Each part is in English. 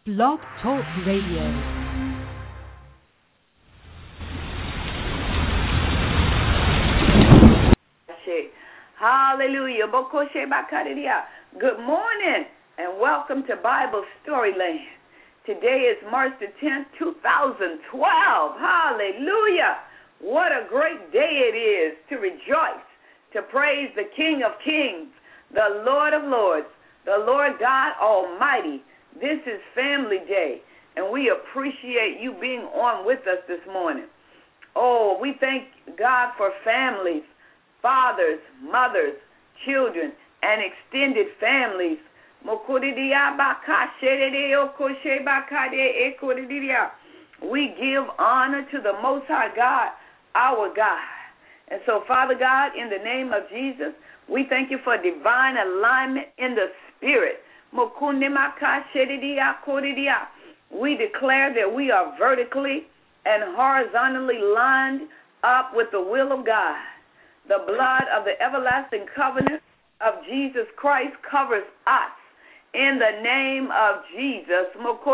Blog Talk Radio. Hallelujah. Good morning and welcome to Bible Storyland. Today is March the 10th, 2012. Hallelujah. What a great day it is to rejoice, to praise the King of Kings, the Lord of Lords, the Lord God Almighty. This is Family Day, and we appreciate you being on with us this morning. Oh, we thank God for families, fathers, mothers, children, and extended families. We give honor to the Most High God, our God. And so, Father God, in the name of Jesus, we thank you for divine alignment in the Spirit. We declare that we are vertically and horizontally lined up with the will of God. The blood of the everlasting covenant of Jesus Christ covers us. In the name of Jesus,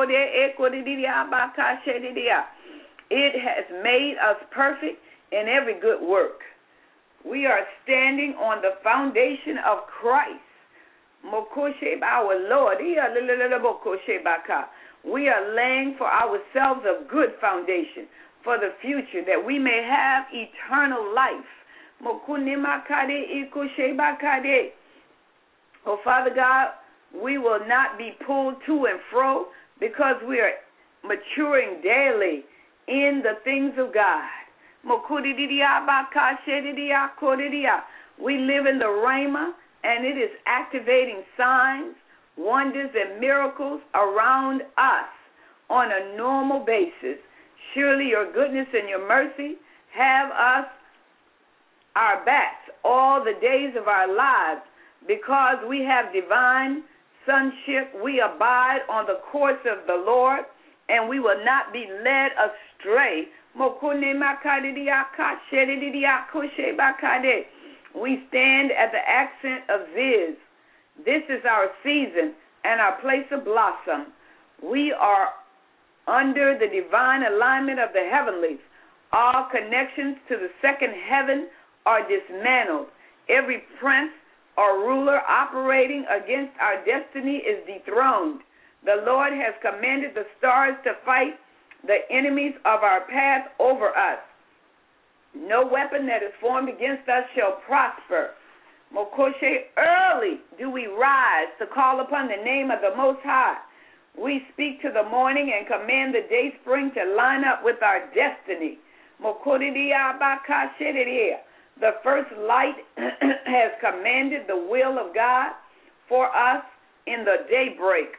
it has made us perfect in every good work. We are standing on the foundation of Christ, our Lord. We are laying for ourselves a good foundation for the future, that we may have eternal life. Oh, Father God, we will not be pulled to and fro because we are maturing daily in the things of God. We live in the Rhema, and it is activating signs, wonders, and miracles around us on a normal basis. Surely your goodness and your mercy have us our backs all the days of our lives. Because we have divine sonship, we abide on the course of the Lord, and we will not be led astray. We stand at the accent of Ziz. This is our season and our place of blossom. We are under the divine alignment of the heavenlies. All connections to the second heaven are dismantled. Every prince or ruler operating against our destiny is dethroned. The Lord has commanded the stars to fight the enemies of our path over us. No weapon that is formed against us shall prosper. Early do we rise to call upon the name of the Most High. We speak to the morning and command the day spring to line up with our destiny. The first light has commanded the will of God for us in the daybreak.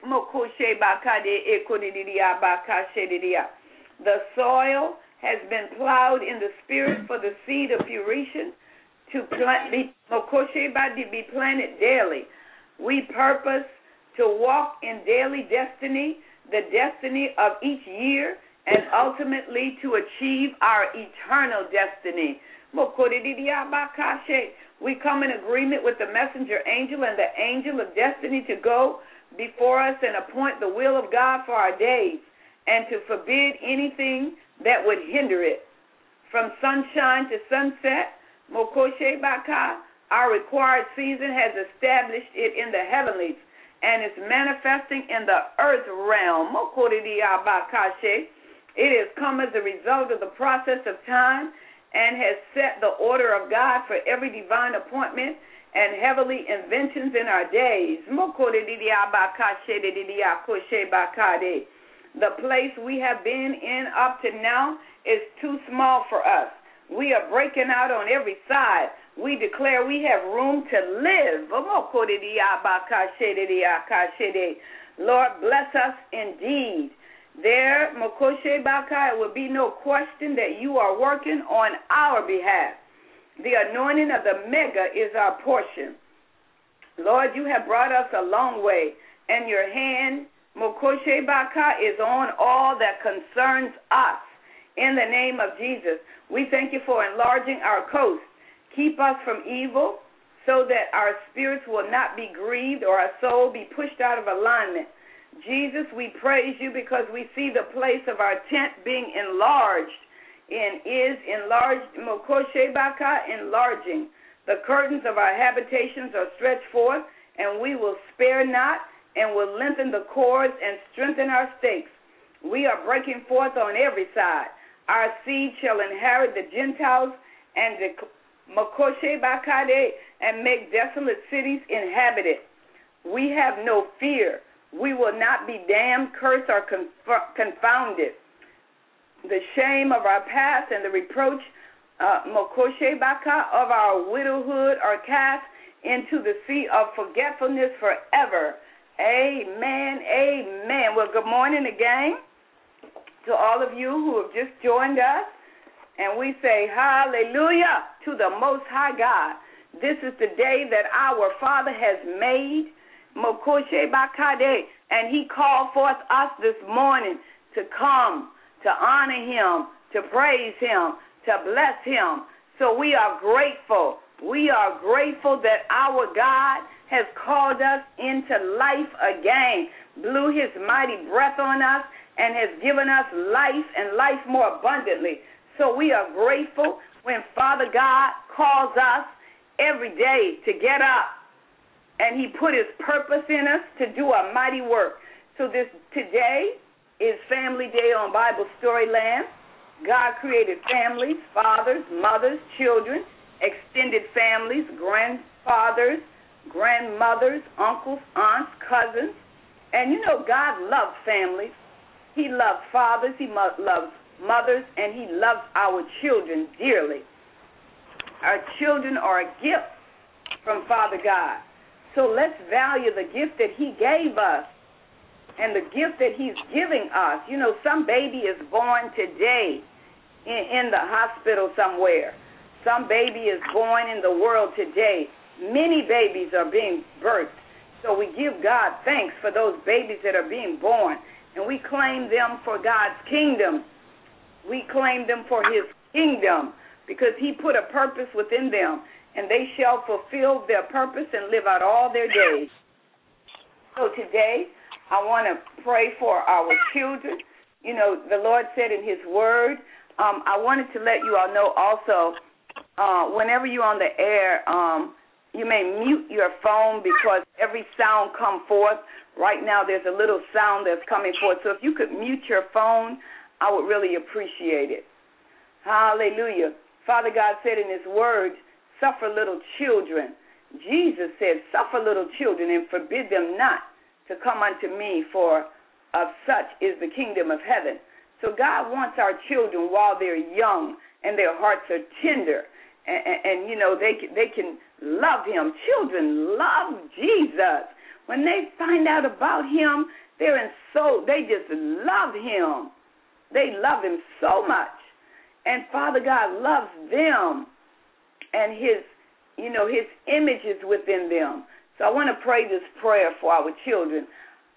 The soil has been plowed in the spirit for the seed of fruition to be planted daily. We purpose to walk in daily destiny, the destiny of each year, and ultimately to achieve our eternal destiny. We come in agreement with the messenger angel and the angel of destiny to go before us and appoint the will of God for our days, and to forbid anything that would hinder it. From sunshine to sunset, our required season has established it in the heavenlies and is manifesting in the earth realm. It has come as a result of the process of time and has set the order of God for every divine appointment and heavenly inventions in our days. The place we have been in up to now is too small for us. We are breaking out on every side. We declare we have room to live. Lord, bless us indeed. There, will be no question that you are working on our behalf. The anointing of the mega is our portion. Lord, you have brought us a long way, and your hand, is on all that concerns us. In the name of Jesus, we thank you for enlarging our coast. Keep us from evil so that our spirits will not be grieved or our soul be pushed out of alignment. Jesus, we praise you because we see the place of our tent being enlarged and is enlarged, Mokoshe Baka, enlarging. The curtains of our habitations are stretched forth, and we will spare not, and will lengthen the cords and strengthen our stakes. We are breaking forth on every side. Our seed shall inherit the Gentiles and the Mokoshe Bakade, and make desolate cities inhabited. We have no fear. We will not be damned, cursed, or confounded. The shame of our past and the reproach, Mokoshe Baka, of our widowhood are cast into the sea of forgetfulness forever. Amen, amen. Well, good morning again to all of you who have just joined us. And we say hallelujah to the Most High God. This is the day that our Father has made, Mokoshe Bakade, and he called forth us this morning to come, to honor him, to praise him, to bless him. So we are grateful. We are grateful that our God has called us into life again, blew his mighty breath on us, and has given us life and life more abundantly. So we are grateful when Father God calls us every day to get up, and he put his purpose in us to do a mighty work. So today is Family Day on Bible Storyland. God created families, fathers, mothers, children, extended families, grandfathers, grandmothers, uncles, aunts, cousins. And you know God loves families. He loves fathers, he loves mothers, and he loves our children dearly. Our children are a gift from Father God. So let's value the gift that he gave us and the gift that he's giving us. You know, some baby is born today in the hospital somewhere. Some baby is born in the world today. Many babies are being birthed. So we give God thanks for those babies that are being born, and we claim them for God's kingdom. We claim them for his kingdom because he put a purpose within them, and they shall fulfill their purpose and live out all their days. So today, I want to pray for our children. You know, the Lord said in his word, I wanted to let you all know also, whenever you're on the air, you may mute your phone because every sound come forth. Right now there's a little sound that's coming forth. So if you could mute your phone, I would really appreciate it. Hallelujah. Father God said in his word, suffer little children. Jesus said, suffer little children and forbid them not to come unto me, for of such is the kingdom of heaven. So God wants our children while they're young and their hearts are tender. And you know, they can love him. Children love Jesus. When they find out about him, they just love him. They love him so much. And Father God loves them and his image is within them. So I want to pray this prayer for our children.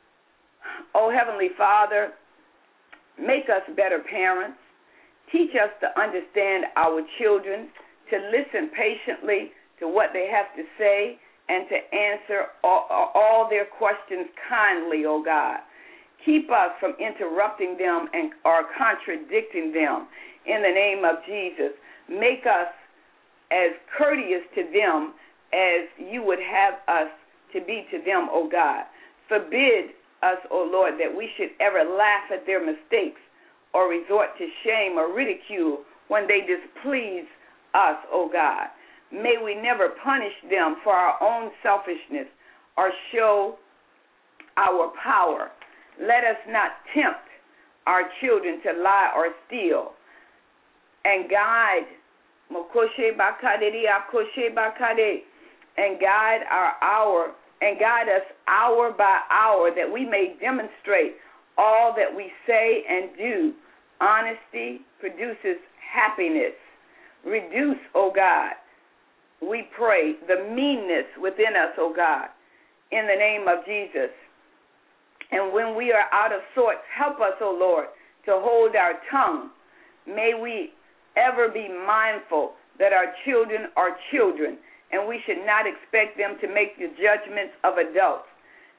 Oh, Heavenly Father, make us better parents. Teach us to understand our children, to listen patiently to what they have to say, and to answer all their questions kindly, oh God. Keep us from interrupting them or contradicting them in the name of Jesus. Make us as courteous to them as you would have us to be to them, oh God. Forbid us, oh Lord, that we should ever laugh at their mistakes or resort to shame or ridicule when they displease us, oh God. May we never punish them for our own selfishness or show our power. Let us not tempt our children to lie or steal. And guide, and guide us hour by hour, that we may demonstrate all that we say and do. Honesty produces happiness. Reduce, O God, we pray, the meanness within us, O God, in the name of Jesus. And when we are out of sorts, help us, O Lord, to hold our tongue. May we ever be mindful that our children are children, and we should not expect them to make the judgments of adults.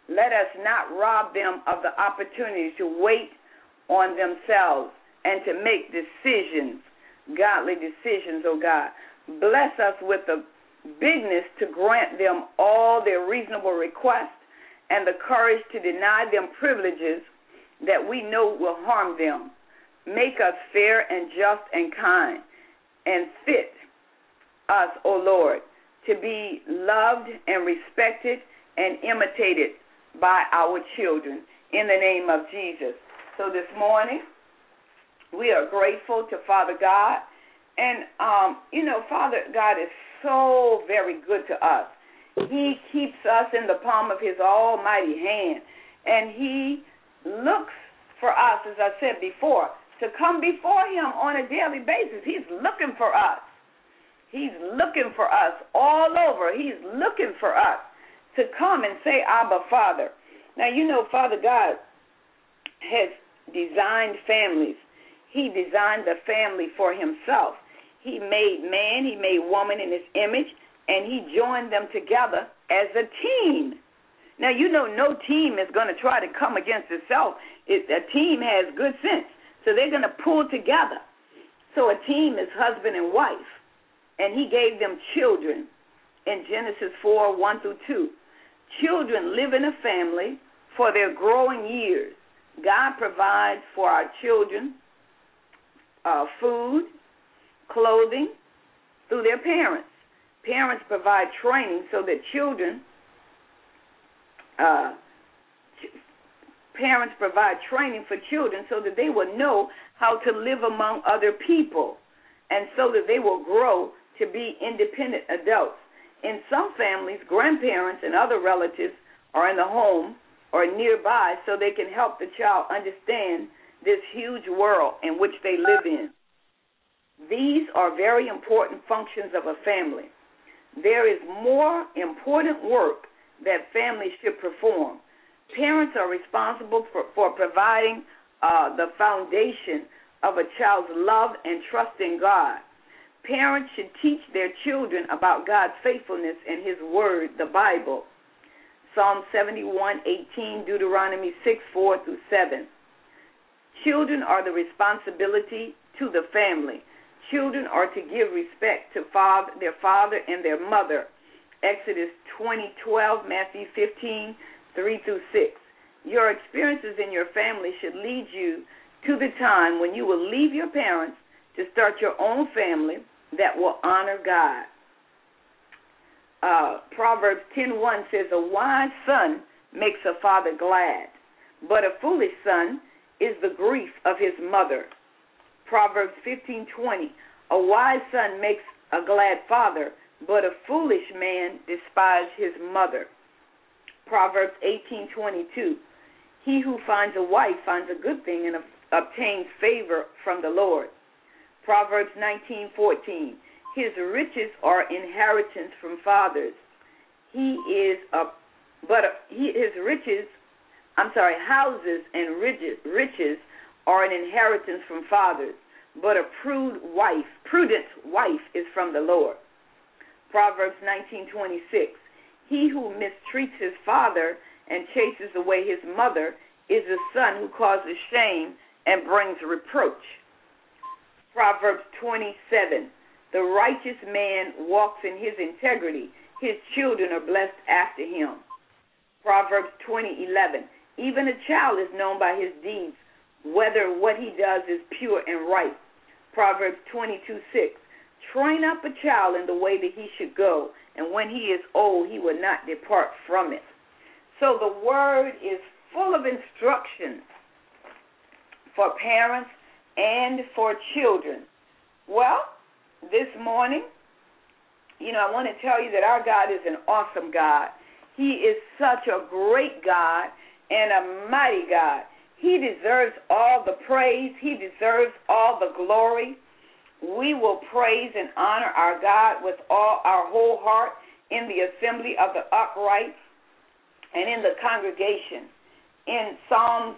Let us not rob them of the opportunity to wait on themselves and to make decisions, godly decisions, oh God. Bless us with the bigness to grant them all their reasonable requests and the courage to deny them privileges that we know will harm them. Make us fair and just and kind, and fit us, O Lord, to be loved and respected and imitated by our children in the name of Jesus. So this morning, we are grateful to Father God. And, Father God is so very good to us. He keeps us in the palm of his almighty hand. And he looks for us, as I said before, to come before him on a daily basis. He's looking for us. He's looking for us all over. He's looking for us to come and say, Abba, Father. Now, Father God has designed families. He designed the family for himself. He made man, he made woman in his image, and he joined them together as a team. Now, no team is going to try to come against itself. A team has good sense, so they're going to pull together. So a team is husband and wife, and he gave them children in Genesis 4, 1 through 2. Children live in a family for their growing years. God provides for our children food, clothing through their parents. Parents provide training so that parents provide training for children so that they will know how to live among other people and so that they will grow to be independent adults. In some families, grandparents and other relatives are in the home or nearby so they can help the child understand this huge world in which they live in. These are very important functions of a family. There is more important work that families should perform. Parents are responsible for providing the foundation of a child's love and trust in God. Parents should teach their children about God's faithfulness and his word, the Bible. Psalm 71:18, Deuteronomy 6:4 through 7. Children are the responsibility to the family. Children are to give respect to their father and their mother. Exodus 20:12, Matthew 15:3 through 6. Your experiences in your family should lead you to the time when you will leave your parents to start your own family that will honor God. Proverbs 10:1 says, a wise son makes a father glad, but a foolish son is the grief of his mother. Proverbs 15:20, a wise son makes a glad father, but a foolish man despises his mother. Proverbs 18:22, he who finds a wife finds a good thing and obtains favor from the Lord. Proverbs 19:14, his riches are inheritance from fathers. Houses and riches are an inheritance from fathers, but a prudent wife is from the Lord. Proverbs 19:26, he who mistreats his father and chases away his mother is a son who causes shame and brings reproach. Proverbs 27, the righteous man walks in his integrity. His children are blessed after him. Proverbs 20:11, even a child is known by his deeds, whether what he does is pure and right. Proverbs 22:6, train up a child in the way that he should go, and when he is old, he will not depart from it. So the word is full of instructions for parents and for children. Well, this morning, I want to tell you that our God is an awesome God. He is such a great God and a mighty God. He deserves all the praise. He deserves all the glory. We will praise and honor our God with all our whole heart in the assembly of the upright and in the congregation. In Psalms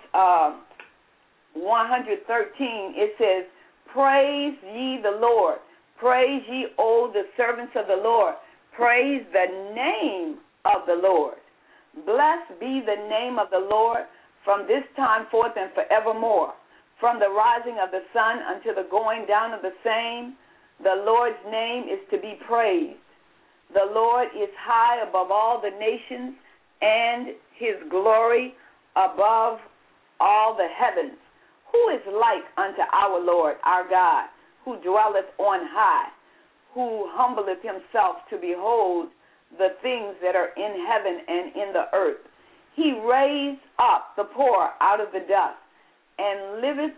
113, it says, praise ye the Lord. Praise ye, O the servants of the Lord. Praise the name of the Lord. Blessed be the name of the Lord from this time forth and forevermore. From the rising of the sun until the going down of the same, the Lord's name is to be praised. The Lord is high above all the nations, and his glory above all the heavens. Who is like unto our Lord, our God, who dwelleth on high, who humbleth himself to behold the things that are in heaven and in the earth? He raised up the poor out of the dust, and lifteth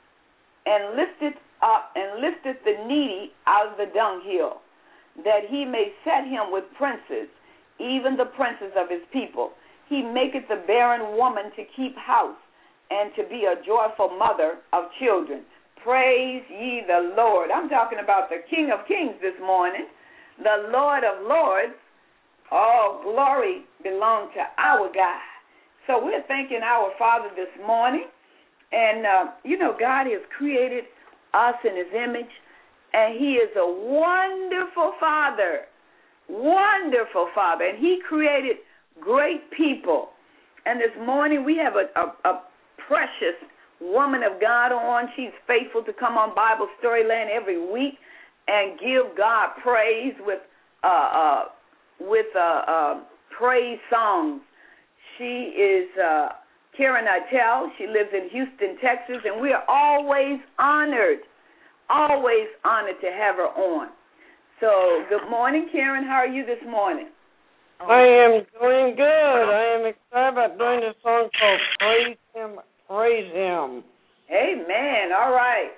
the needy out of the dunghill, that he may set him with princes, even the princes of his people. He maketh the barren woman to keep house, and to be a joyful mother of children. Praise ye the Lord. I'm talking about the King of Kings this morning, the Lord of Lords. All glory belongs to our God. So we're thanking our Father this morning. And, God has created us in his image, and he is a wonderful Father. Wonderful Father. And he created great people. And this morning we have a precious woman of God on. She's faithful to come on Bible Storyland every week and give God praise with praise songs. She is Karen Itel. She lives in Houston, Texas, and we are always honored to have her on. So good morning, Karen. How are you this morning? I am doing good. I am excited about doing this song called Praise Him, Praise Him. Amen. All right.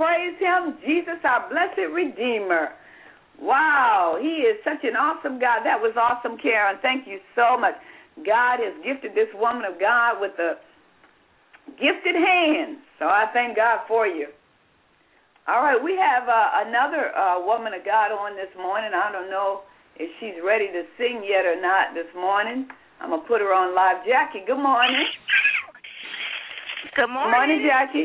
praise him, Jesus, our blessed Redeemer. Wow, he is such an awesome God. That was awesome, Karen. Thank you so much. God has gifted this woman of God with a gifted hand. So I thank God for you. All right, we have another woman of God on this morning. I don't know if she's ready to sing yet or not this morning. I'm going to put her on live. Jackie, good morning. Good morning. Good morning, Jackie.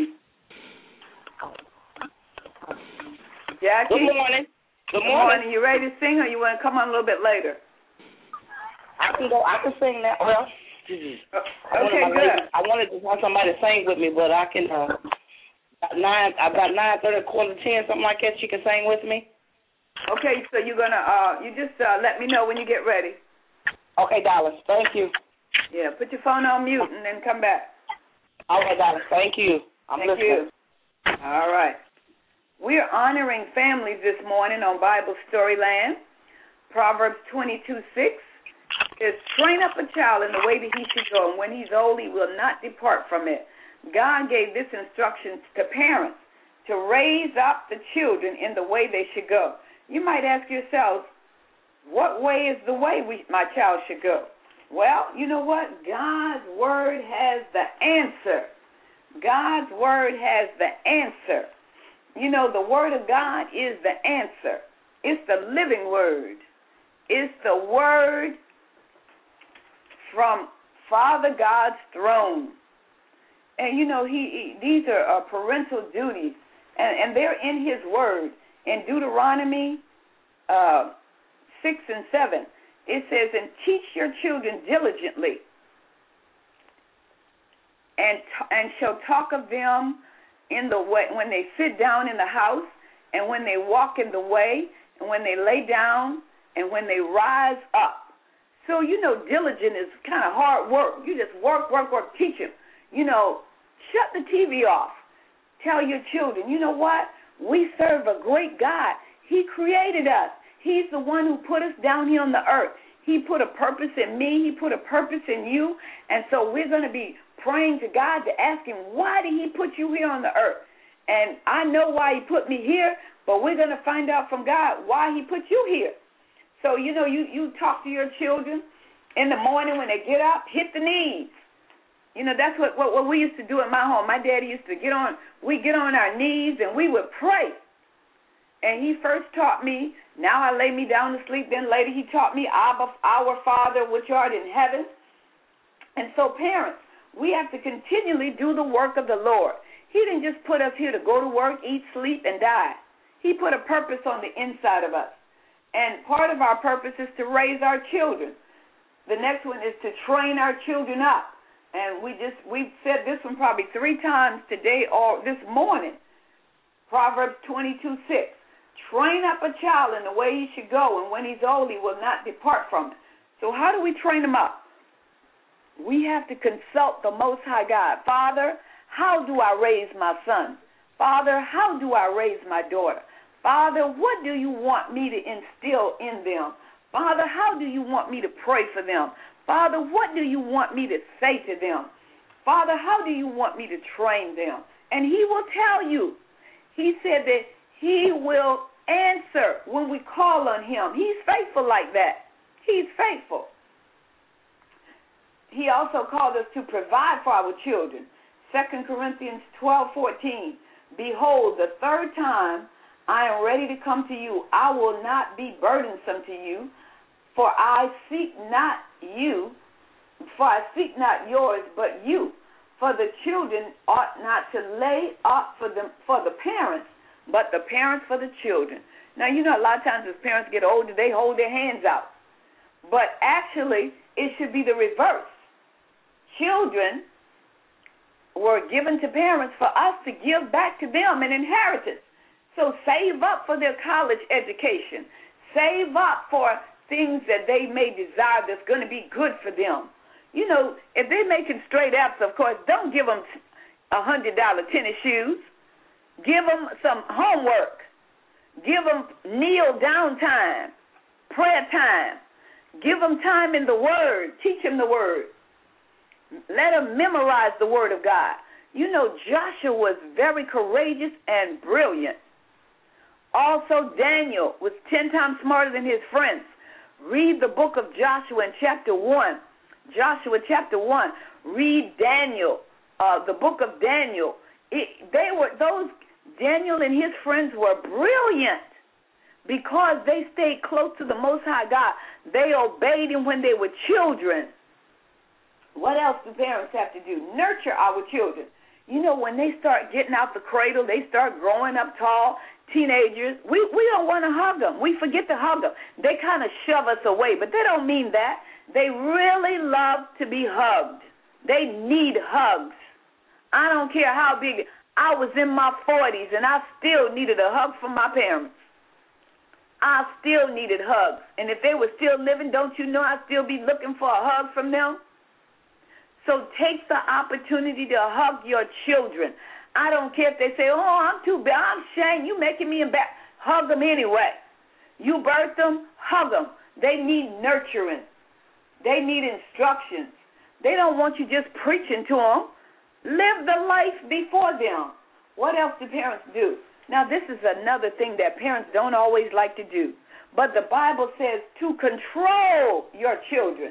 Jackie. Good morning. Good morning. You ready to sing, or you want to come on a little bit later? I can sing now. Well, okay, good. I wanted to have somebody sing with me, but I can. About 9:30, 9:45, something like that. She can sing with me. Okay, so you're gonna you just let me know when you get ready. Okay, Dallas. Thank you. Yeah, put your phone on mute and then come back. All right, Dallas. Thank you. I'm listening. Thank you. All right. We're honoring families this morning on Bible Storyland. Proverbs 22:6 says, "Train up a child in the way that he should go, and when he's old, he will not depart from it." God gave this instruction to parents to raise up the children in the way they should go. You might ask yourselves, what way is the way my child should go? Well, you know what? God's Word has the answer. God's Word has the answer. You know, the Word of God is the answer. It's the living Word. It's the Word from Father God's throne. And, you know, these are parental duties, and they're in His Word. In Deuteronomy 6 and 7, it says, "And teach your children diligently, and shall talk of them in the way when they sit down in the house, and when they walk in the way, and when they lay down, and when they rise up." So, you know, diligent is kind of hard work. You just work, teach them. You know, shut the TV off. Tell your children, you know what? We serve a great God. He created us. He's the one who put us down here on the earth. He put a purpose in me. He put a purpose in you. And so we're going to be praying to God to ask Him, why did He put you here on the earth? And I know why He put me here, but we're going to find out from God why He put you here. So, you know, you talk to your children in the morning when they get up, hit the knees. You know, that's what we used to do at my home. My daddy used to get on our knees and we would pray. And he first taught me, now I lay me down to sleep. Then later he taught me, our Father which art in heaven. And so parents, we have to continually do the work of the Lord. He didn't just put us here to go to work, eat, sleep, and die. He put a purpose on the inside of us. And part of our purpose is to raise our children. The next one is to train our children up. And we've said this one probably 3 times today or this morning. Proverbs 22:6. Train up a child in the way he should go, and when he's old, he will not depart from it. So how do we train him up? We have to consult the Most High God. Father, how do I raise my son? Father, how do I raise my daughter? Father, what do you want me to instill in them? Father, how do you want me to pray for them? Father, what do you want me to say to them? Father, how do you want me to train them? And he will tell you. He said that he will answer when we call on him. He's faithful like that. He's faithful. He also called us to provide for our children. 2 Corinthians 12:14. Behold, the third time I am ready to come to you. I will not be burdensome to you, for I seek not yours, but you. For the children ought not to lay up for the parents, but the parents for the children. Now, you know, a lot of times as parents get older, they hold their hands out. But actually, it should be the reverse. Children were given to parents for us to give back to them an inheritance. So save up for their college education. Save up for things that they may desire that's going to be good for them. You know, if they're making straight F's, of course, don't give them $100 tennis shoes. Give them some homework. Give them kneel down time, prayer time. Give them time in the Word. Teach them the Word. Let them memorize the Word of God. You know, Joshua was very courageous and brilliant. Also, Daniel was 10 times smarter than his friends. Read the book of Joshua in chapter 1. Joshua chapter 1. Read Daniel, the book of Daniel. Daniel and his friends were brilliant because they stayed close to the Most High God. They obeyed him when they were children. What else do parents have to do? Nurture our children. You know, when they start getting out the cradle, they start growing up tall, teenagers, we don't want to hug them. We forget to hug them. They kind of shove us away, but they don't mean that. They really love to be hugged. They need hugs. I don't care how big. I was in my 40s, and I still needed a hug from my parents. I still needed hugs. And if they were still living, don't you know I'd still be looking for a hug from them? So take the opportunity to hug your children. I don't care if they say, oh, I'm too bad, I'm ashamed, you making me embarrassed. Hug them anyway. You birthed them, hug them. They need nurturing. They need instructions. They don't want you just preaching to them. Live the life before them. What else do parents do? Now, this is another thing that parents don't always like to do. But the Bible says to control your children.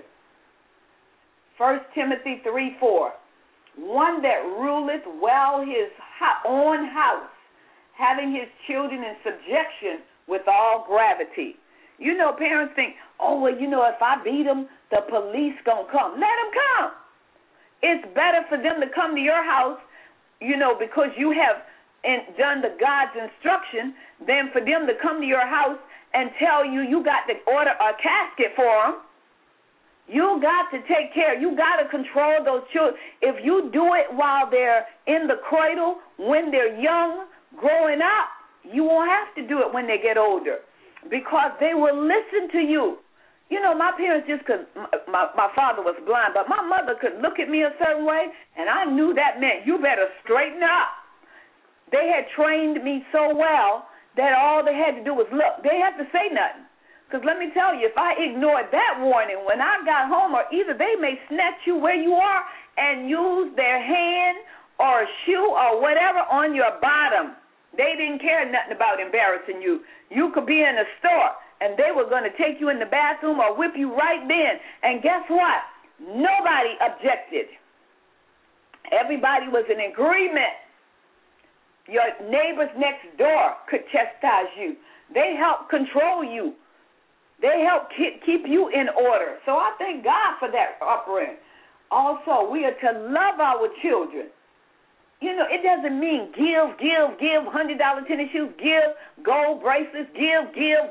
1 Timothy 3:4. One that ruleth well his own house, having his children in subjection with all gravity. You know, parents think, oh, well, you know, if I beat them, the police going to come. Let them come. It's better for them to come to your house, you know, because you have done the God's instruction, than for them to come to your house and tell you you got to order a casket for them. You got to take care. You got to control those children. If you do it while they're in the cradle, when they're young, growing up, you won't have to do it when they get older because they will listen to you. You know, my parents just could, my father was blind, but my mother could look at me a certain way, and I knew that meant you better straighten up. They had trained me so well that all they had to do was look. They had to say nothing. Because let me tell you, if I ignored that warning when I got home, or either they may snatch you where you are and use their hand or shoe or whatever on your bottom. They didn't care nothing about embarrassing you. You could be in a store, and they were going to take you in the bathroom or whip you right then. And guess what? Nobody objected. Everybody was in agreement. Your neighbors next door could chastise you. They helped control you. They help keep you in order. So I thank God for that upbringing. Also, we are to love our children. You know, it doesn't mean give $100 tennis shoes, give gold bracelets, give.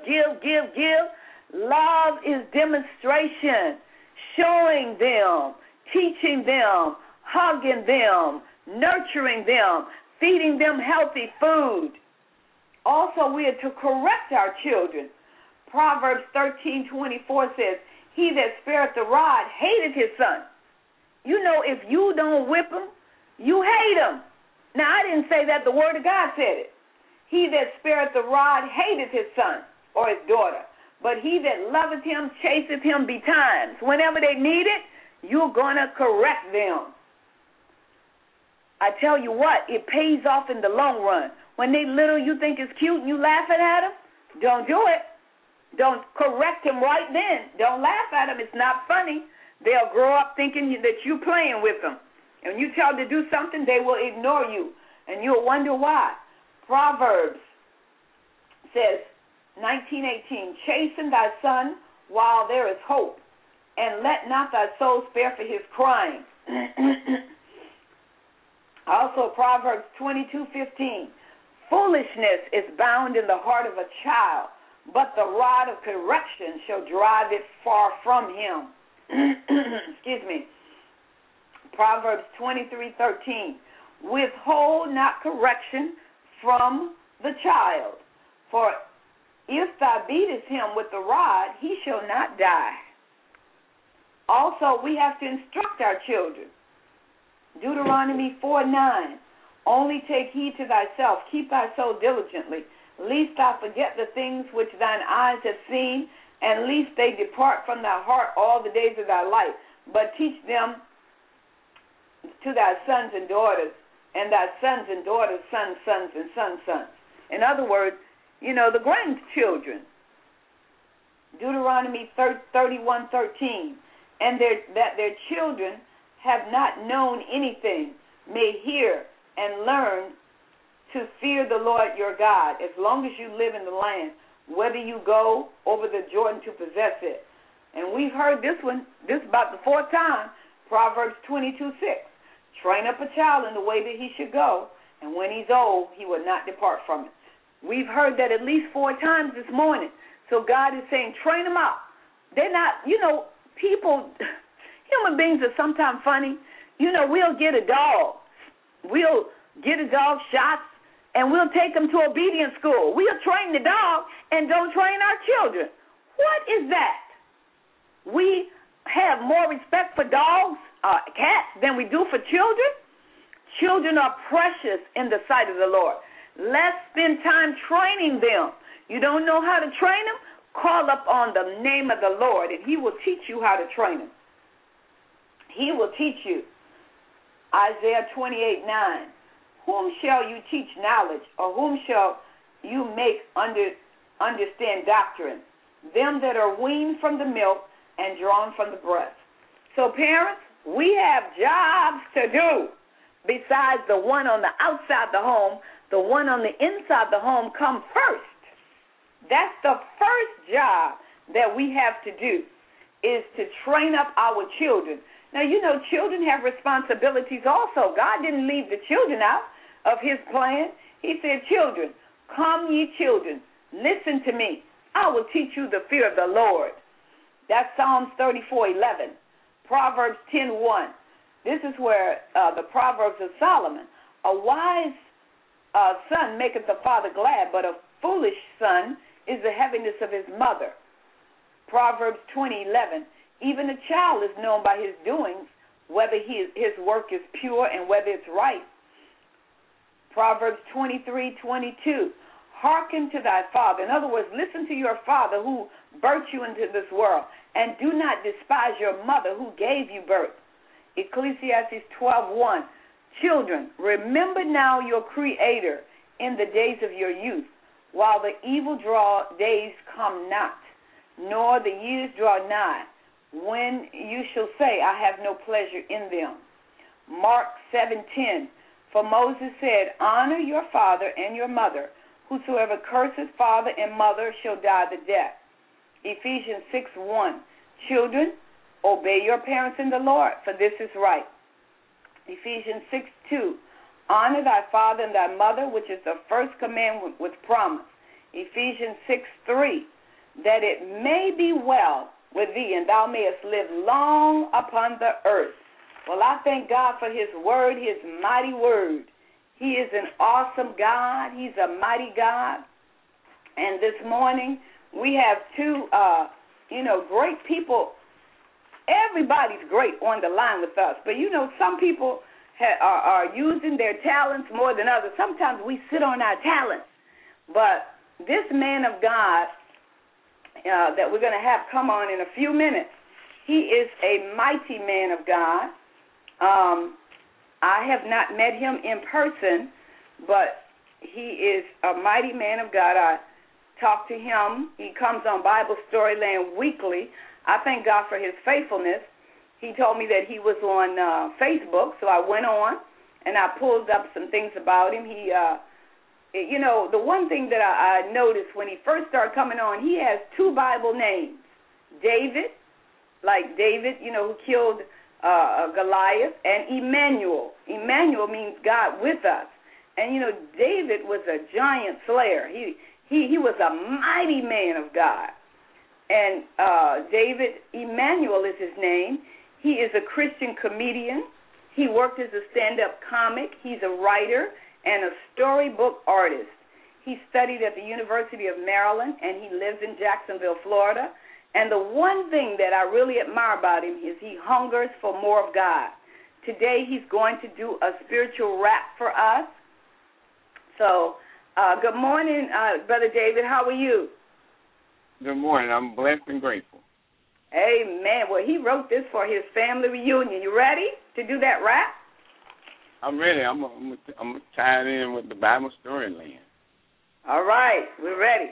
Love is demonstration, showing them, teaching them, hugging them, nurturing them, feeding them healthy food. Also, we are to correct our children. Proverbs 13:24 says, he that spareth the rod hateth his son. You know, if you don't whip him, you hate him. Now, I didn't say that. The word of God said it. He that spareth the rod hateth his son or his daughter. But he that loveth him chaseth him betimes. Whenever they need it, you're going to correct them. I tell you what, it pays off in the long run. When they little, you think it's cute and you laughing at them, don't do it. Don't correct him right then. Don't laugh at him. It's not funny. They'll grow up thinking that you're playing with them. And when you tell them to do something, they will ignore you. And you'll wonder why. Proverbs says, 19:18, chasten thy son while there is hope, and let not thy soul spare for his crying. Also, Proverbs 22:15, foolishness is bound in the heart of a child, but the rod of correction shall drive it far from him. Excuse me. Proverbs 23:13. Withhold not correction from the child, for if thou beatest him with the rod, he shall not die. Also, we have to instruct our children. Deuteronomy 4:9. Only take heed to thyself, keep thy soul diligently, lest thou forget the things which thine eyes have seen, and lest they depart from thy heart all the days of thy life. But teach them to thy sons and daughters, and thy sons and daughters, sons, sons, and sons, sons. In other words, the grandchildren. Deuteronomy 31:13, and that their children have not known anything, may hear and learn to fear the Lord your God, as long as you live in the land, whether you go over the Jordan to possess it. And we've heard this one, this is about the fourth time, Proverbs 22:6. Train up a child in the way that he should go, and when he's old, he will not depart from it. We've heard that at least 4 times this morning. So God is saying, train them up. They're not, people, human beings are sometimes funny. We'll get a dog. We'll get a dog shots, and we'll take them to obedience school. We'll train the dog and don't train our children. What is that? We have more respect for dogs, cats, than we do for children. Children are precious in the sight of the Lord. Let's spend time training them. You don't know how to train them? Call up on the name of the Lord, and he will teach you how to train them. He will teach you. Isaiah 28:9. Whom shall you teach knowledge, or whom shall you make understand doctrine? Them that are weaned from the milk and drawn from the breast. So parents, we have jobs to do besides the one on the outside the home. The one on the inside the home come first. That's the first job that we have to do, is to train up our children. Now, children have responsibilities also. God didn't leave the children out of his plan. He said, children, come ye children, listen to me. I will teach you the fear of the Lord. That's Psalms 34:11. Proverbs 10:1. This is where the Proverbs of Solomon. A wise son maketh the father glad, but a foolish son is the heaviness of his mother. Proverbs 20:11. Even a child is known by his doings, whether his work is pure and whether it's right. Proverbs 23:22. Hearken to thy father. In other words, listen to your father who birthed you into this world, and do not despise your mother who gave you birth. Ecclesiastes 12:1. Children, remember now your Creator in the days of your youth, while the evil days come not, nor the years draw nigh, when you shall say, I have no pleasure in them. Mark 7:10. For Moses said, honor your father and your mother. Whosoever curses father and mother shall die the death. Ephesians 6:1. Children, obey your parents in the Lord, for this is right. Ephesians 6:2. Honor thy father and thy mother, which is the first commandment with promise. Ephesians 6:3. That it may be well with thee, and thou mayest live long upon the earth. Well, I thank God for his word, his mighty word. He is an awesome God. He's a mighty God. And this morning, we have two, great people. Everybody's great on the line with us. But, some people are using their talents more than others. Sometimes we sit on our talents. But this man of God that we're going to have come on in a few minutes, he is a mighty man of God. I have not met him in person, but he is a mighty man of God. I talk to him. He comes on Bible Storyland weekly. I thank God for his faithfulness. He told me that he was on Facebook, so I went on, and I pulled up some things about him. He, the one thing that I noticed when he first started coming on, he has 2 Bible names. David, like David, who killed Goliath, and Emmanuel. Emmanuel means God with us. And, David was a giant slayer. He was a mighty man of God. And David, Emmanuel is his name. He is a Christian comedian. He worked as a stand-up comic. He's a writer and a storybook artist. He studied at the University of Maryland, and he lives in Jacksonville, Florida. And the one thing that I really admire about him is he hungers for more of God. Today he's going to do a spiritual rap for us. So, good morning, Brother David. How are you? Good morning. I'm blessed and grateful. Amen. Well, he wrote this for his family reunion. You ready to do that rap? I'm ready. I'm gonna tie it in with the Bible story land. All right, we're ready.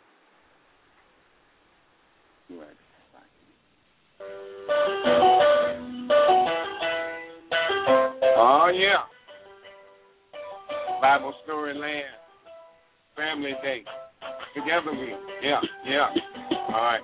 Oh yeah. Bible story land. Family day. Together we. Yeah. All right.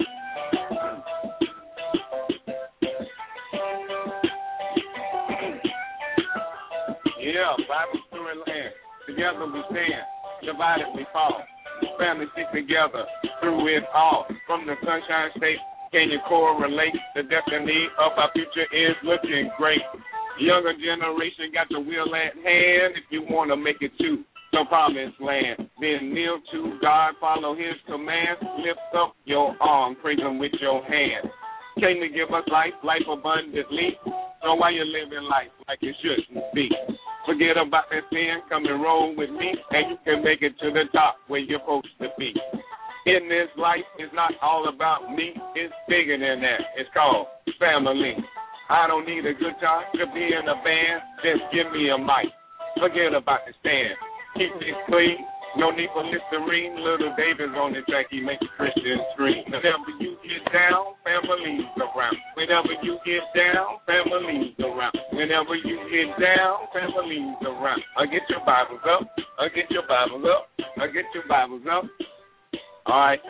Yeah, Bible story land. Together we stand. Divided we fall. Family stick together through it all. From the Sunshine State, can you correlate? The destiny of our future is looking great. Younger generation got the wheel at hand. If you want to make it to the promised land, then kneel to God, follow his commands. Lift up your arm, praise him with your hand. Came to give us life abundantly. So why you living life like it shouldn't be? Forget about that sin, come and roll with me, and you can make it to the top where you're supposed to be. In this life, it's not all about me, it's bigger than that. It's called family. I don't need a guitar to be in a band, just give me a mic. Forget about the stand, keep it clean. No need for Listerine. Little David's on the track, he makes Christians scream. Whenever you get down, family's around. Whenever you get down, family's around. Whenever you get down, family's around. Get your Bibles up. Get your Bibles up. Get your Bibles up. All right.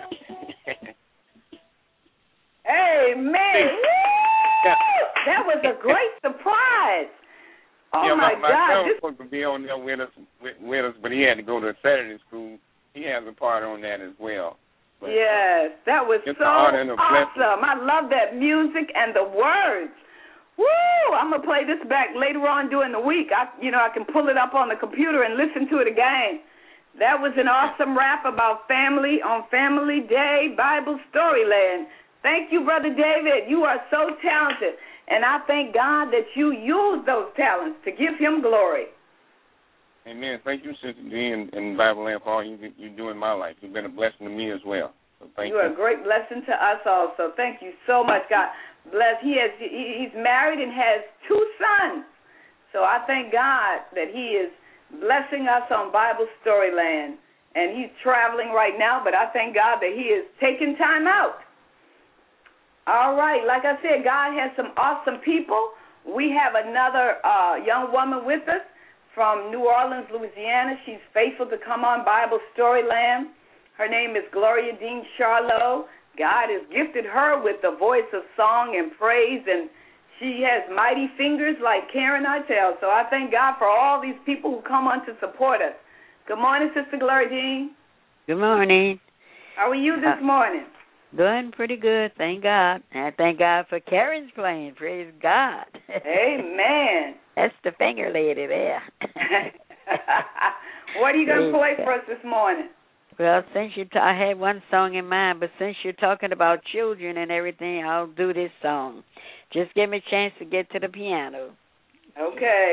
Amen. That was a great surprise. Oh, yeah, my my God. son was supposed to be on there with us, but he had to go to Saturday school. He has a part on that as well. But, yes, that was so awesome. I love that music and the words. Woo! I'm going to play this back later on during the week. I can pull it up on the computer and listen to it again. That was an awesome rap about family on Family Day, Bible Storyland. Thank you, Brother David. You are so talented. And I thank God that you use those talents to give him glory. Amen. Thank you, Sister D, and Bible Land, for all you do in my life. You've been a blessing to me as well. So thank you. You are a great blessing to us also. Thank you so much, God. Bless. He's married and has 2 sons. So I thank God that he is blessing us on Bible Storyland. And he's traveling right now, but I thank God that he is taking time out. All right. Like I said, God has some awesome people. We have another young woman with us from New Orleans, Louisiana. She's faithful to come on Bible Storyland. Her name is Gloria Dean Charlo. God has gifted her with the voice of song and praise, and she has mighty fingers like Karen Artel. So I thank God for all these people who come on to support us. Good morning, Sister Gloria Dean. Good morning. How are you this morning? Doing pretty good, thank God. And I thank God for Karen's playing. Praise God. Amen. That's the finger lady there. What are you going to play for us this morning? Well, since I had one song in mind, but since you're talking about children and everything, I'll do this song. Just give me a chance to get to the piano. Okay.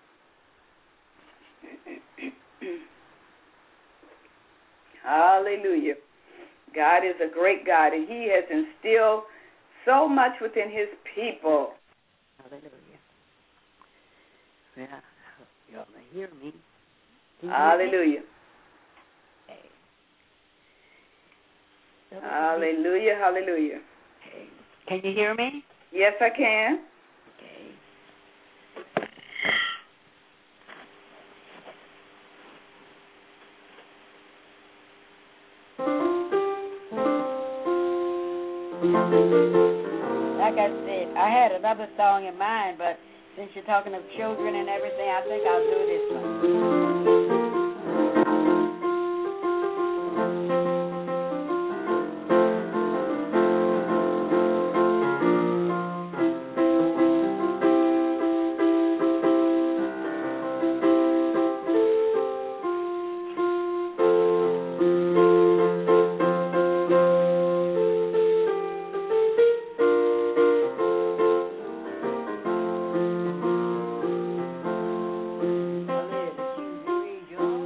Hallelujah. God is a great God, and he has instilled so much within his people. Hallelujah. Yeah, y'all hear me? Hallelujah. Okay. Hallelujah, hallelujah. Okay. Can you hear me? Yes, I can. Okay. Like I said, I had another song in mind, but since you're talking of children and everything, I think I'll do this one. Rejoice.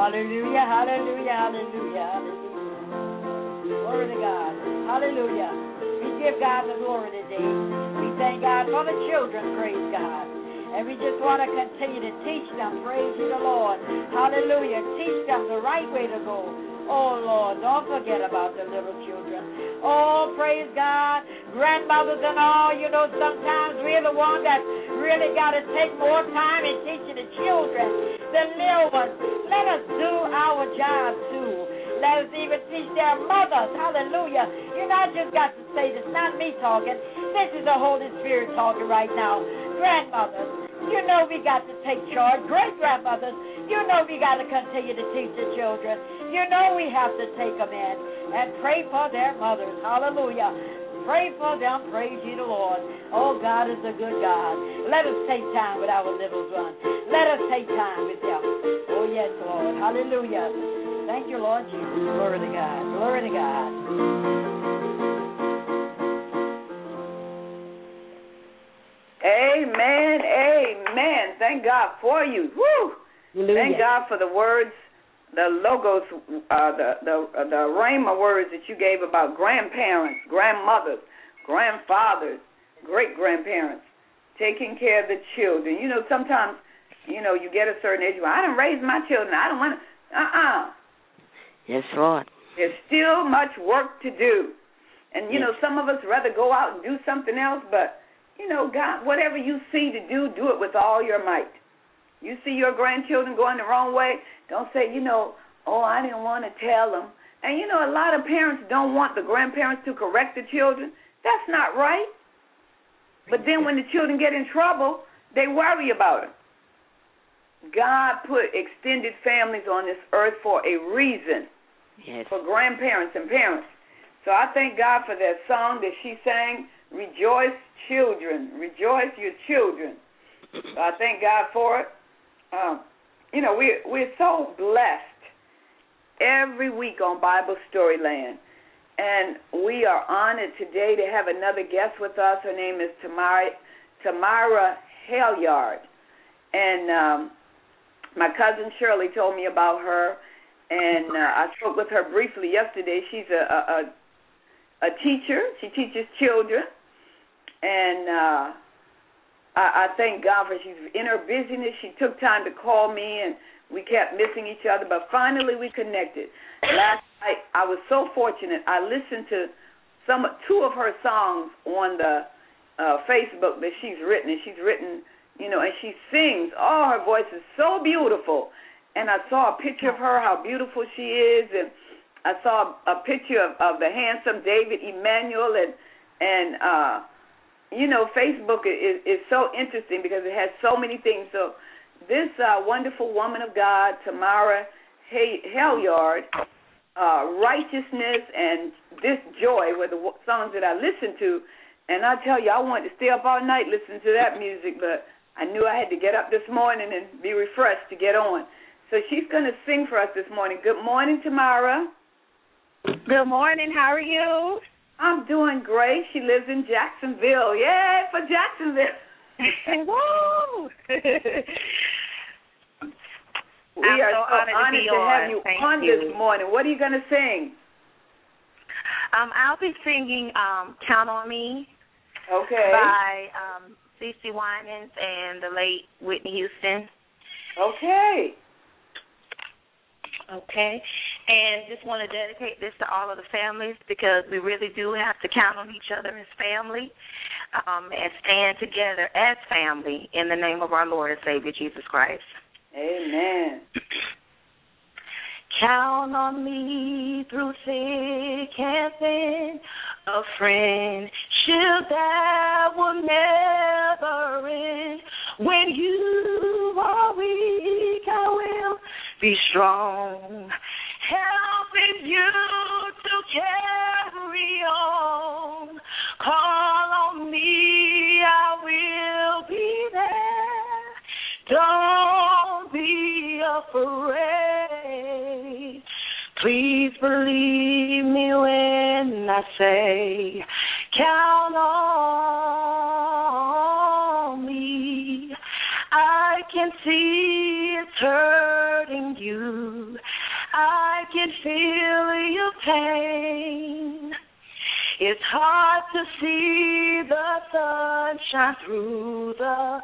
Hallelujah, hallelujah, hallelujah, hallelujah. Glory to God. Hallelujah. We give God the glory today. We thank God for the children, praise God. And we just want to continue to teach them, praise you the Lord. Hallelujah. Teach them the right way to go. Oh, Lord, don't forget about the little children. Oh, praise God. Grandmothers and all, you know, sometimes we're the ones that really got to take more time in teaching the children, the little ones. Let us do our job, too. Let us even teach their mothers. Hallelujah. You not just got to say this, not me talking. This is the Holy Spirit talking right now. Grandmothers, you know we got to take charge. Great-grandmothers, you know we got to continue to teach the children. You know we have to take them in and pray for their mothers. Hallelujah. Pray for them. Praise you the Lord. Oh, God is a good God. Let us take time with our little ones. Let us take time with them. Oh, yes, Lord. Hallelujah. Thank you, Lord Jesus. Glory to God. Glory to God. Amen, amen. Thank God for you. Woo! Hallelujah. Thank God for the words, the logos, the rhema words that you gave about grandparents, grandmothers, grandfathers, great-grandparents, taking care of the children. You know, sometimes, you know, you get a certain age, well, I done raised my children. I don't want to, Yes, Lord. There's still much work to do. And, you know, some of us rather go out and do something else, but, you know, God, whatever you see to do, do it with all your might. You see your grandchildren going the wrong way, don't say, you know, oh, I didn't want to tell them. And, you know, a lot of parents don't want the grandparents to correct the children. That's not right. But then when the children get in trouble, they worry about them. God put extended families on this earth for a reason, for grandparents and parents. So I thank God for that song that she sang, Rejoice, Children, Rejoice Your Children. So I thank God for it. You know, we're so blessed every week on Bible Storyland. And we are honored today to have another guest with us. Her name is Tamara Helyard. And my cousin Shirley told me about her, and I spoke with her briefly yesterday. She's a teacher. She teaches children. And I thank God for she's in her busyness. She took time to call me, and we kept missing each other, but finally we connected. Last night, I was so fortunate. I listened to two of her songs on the Facebook that she's written, and she's written, you know, and she sings. Oh, her voice is so beautiful. And I saw a picture of her, how beautiful she is, and I saw a picture of the handsome David Emmanuel, and you know, Facebook is so interesting because it has so many things. So this wonderful woman of God, Tamara Helyard, Righteousness and This Joy were the songs that I listened to. And I tell you, I wanted to stay up all night listening to that music, but I knew I had to get up this morning and be refreshed to get on. So she's going to sing for us this morning. Good morning, Tamara. Good morning. How are you? I'm doing great. She lives in Jacksonville. Yay for Jacksonville. Woo! We are so honored to have you on this morning. What are you going to sing? I'll be singing Count on Me by CeCe Winans and the late Whitney Houston. Okay. Okay. And just want to dedicate this to all of the families because we really do have to count on each other as family and stand together as family in the name of our Lord and Savior, Jesus Christ. Amen. Count on me through thick and thin, a friendship that will never end. When you are weak, I will be strong, helping you to carry on. Call on me, I will be there. Don't be afraid. Please believe me when I say, count on me. I can see it's hurting you. feel your pain. It's hard to see the sunshine through the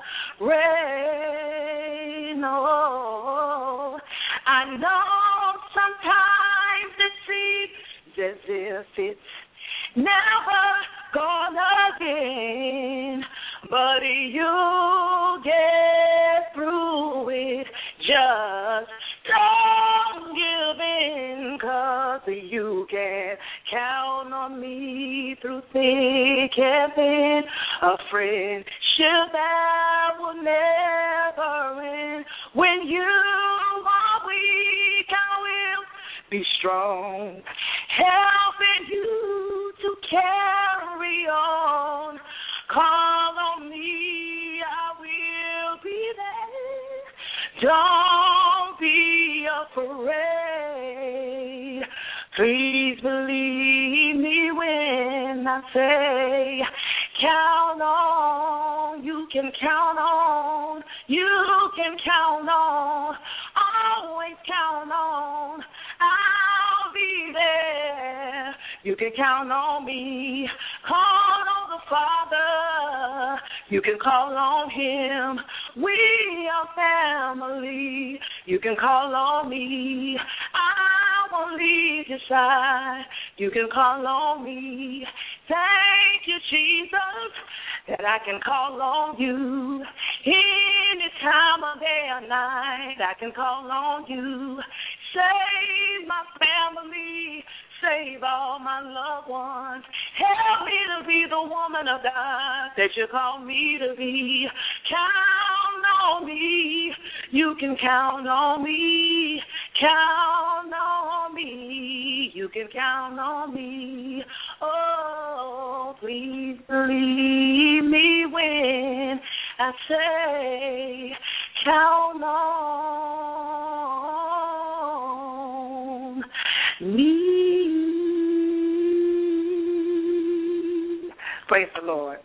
rain. Oh, I know sometimes it seems as if it's never gonna end, but you'll get through it. Just don't give in, 'cause you can count on me through thick and thin. A friendship that will never end. When you are weak, I will be strong, helping you to carry on. Call on me, I will be there. Don't be afraid. Please believe me when I say, count on, you can count on, you can count on, always count on, I'll be there. You can count on me, call on the Father, you can call on Him, we are family, you can call on me, I won't leave your side, you can call on me. Thank you, Jesus, that I can call on you any time of day or night. I can call on you. Save my family, save all my loved ones. Help me to be the woman of God that you call me to be. Count on me, you can count on me. Count on me, you can count on me. Oh, please believe me when I say, count on me. Praise the Lord.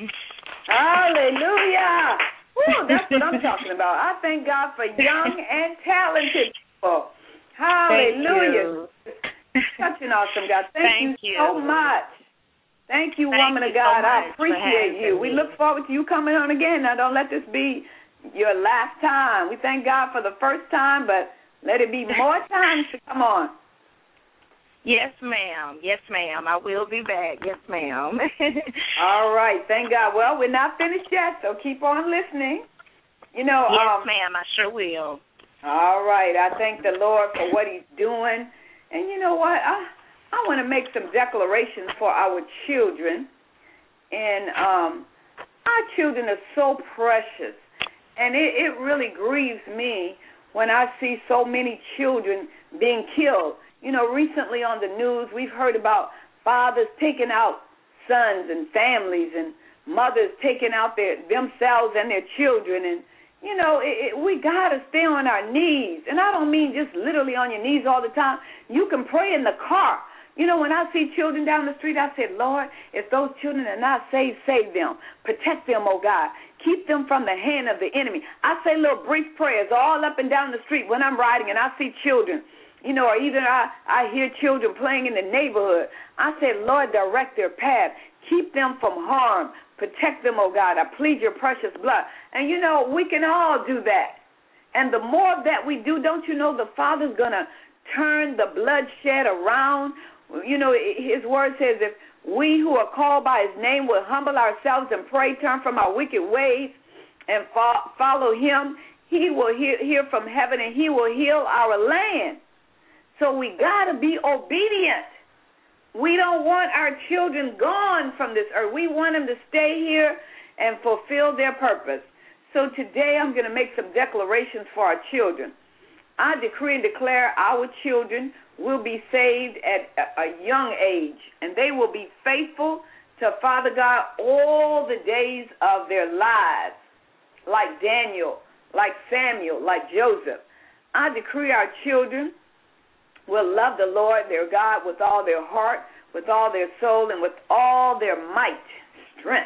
Hallelujah. Woo, that's what I'm talking about. I thank God for young and talented people. Hallelujah. Such an awesome God. Thank you so much. Thank you, woman of God. I appreciate you. We look forward to you coming on again. Now, don't let this be your last time. We thank God for the first time, but let it be more times to come on. Yes, ma'am. Yes, ma'am. I will be back. Yes, ma'am. All right. Thank God. Well, we're not finished yet, so keep on listening. You know, yes, ma'am. I sure will. All right. I thank the Lord for what He's doing. And you know what? I want to make some declarations for our children. And our children are so precious. And it really grieves me when I see so many children being killed. You know, recently on the news, we've heard about fathers taking out sons and families and mothers taking out themselves and their children. And, you know, we got to stay on our knees. And I don't mean just literally on your knees all the time. You can pray in the car. You know, when I see children down the street, I said, Lord, if those children are not saved, save them. Protect them, oh God. Keep them from the hand of the enemy. I say little brief prayers all up and down the street when I'm riding and I see children. You know, or either I hear children playing in the neighborhood. I say, Lord, direct their path. Keep them from harm. Protect them, oh God. I plead your precious blood. And, you know, we can all do that. And the more that we do, don't you know the Father's going to turn the bloodshed around? You know, His word says if we who are called by His name will humble ourselves and pray, turn from our wicked ways, and follow Him, He will hear from heaven and He will heal our land. So we got to be obedient. We don't want our children gone from this earth. We want them to stay here and fulfill their purpose. So today I'm going to make some declarations for our children. I decree and declare our children will be saved at a young age, and they will be faithful to Father God all the days of their lives, like Daniel, like Samuel, like Joseph. I decree our children will love the Lord their God with all their heart, with all their soul, and with all their might, strength.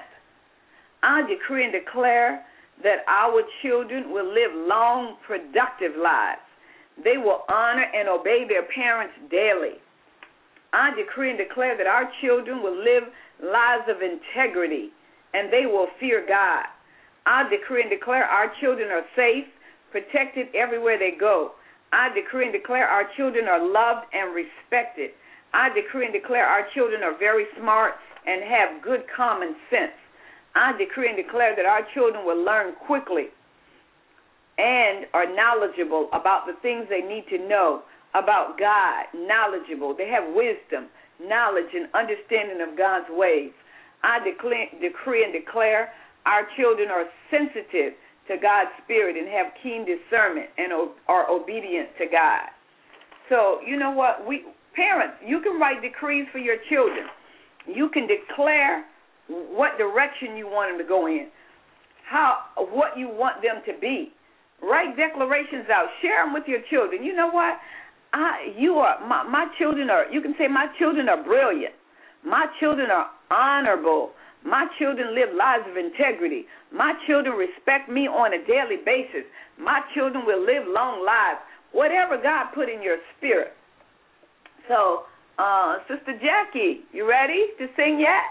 I decree and declare that our children will live long, productive lives. They will honor and obey their parents daily. I decree and declare that our children will live lives of integrity, and they will fear God. I decree and declare our children are safe, protected everywhere they go. I decree and declare our children are loved and respected. I decree and declare our children are very smart and have good common sense. I decree and declare that our children will learn quickly and are knowledgeable about the things they need to know about God, knowledgeable. They have wisdom, knowledge, and understanding of God's ways. I decree and declare our children are sensitive to God's Spirit and have keen discernment and are obedient to God. So, you know what? Parents, you can write decrees for your children. You can declare what direction you want them to go in, what you want them to be. Write declarations out. Share them with your children. You know what? My children are, you can say my children are brilliant. My children are honorable. My children live lives of integrity. My children respect me on a daily basis. My children will live long lives. Whatever God put in your spirit. So, Sister Jackie, you ready to sing yet?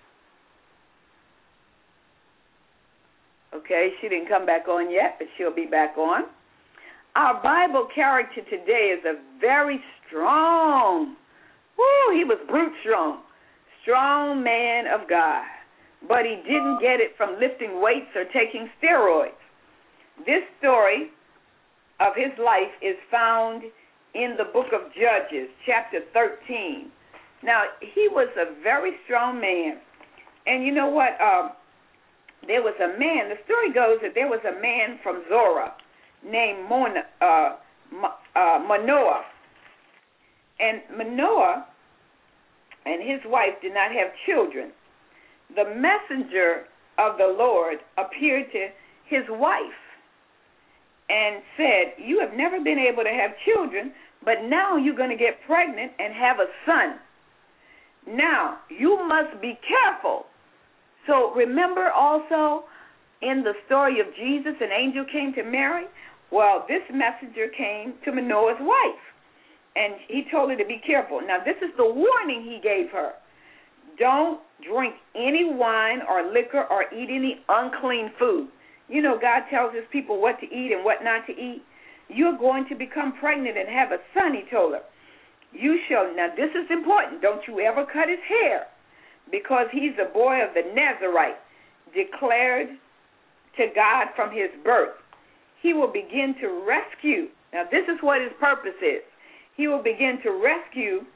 Okay, she didn't come back on yet, but she'll be back on. Our Bible character today is a very strong, he was brute strong man of God. But he didn't get it from lifting weights or taking steroids. This story of his life is found in the book of Judges, chapter 13. Now, he was a very strong man. And you know what? There was a man, the story goes that there was a man from Zorah named Manoah. And Manoah and his wife did not have children. The messenger of the Lord appeared to his wife and said, you have never been able to have children, but now you're going to get pregnant and have a son. Now, you must be careful. So remember also in the story of Jesus, an angel came to Mary. Well, this messenger came to Manoah's wife, and he told her to be careful. Now, this is the warning he gave her. Don't drink any wine or liquor or eat any unclean food. You know, God tells his people what to eat and what not to eat. You're going to become pregnant and have a son, he told her. You shall, now this is important, don't you ever cut his hair, because he's a boy of the Nazarite, declared to God from his birth. He will begin to rescue. Now this is what his purpose is. He will begin to rescue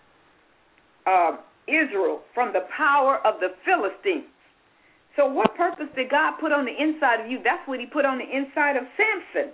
Israel from the power of the Philistines. So what purpose did God put on the inside of you? That's what he put on the inside of Samson.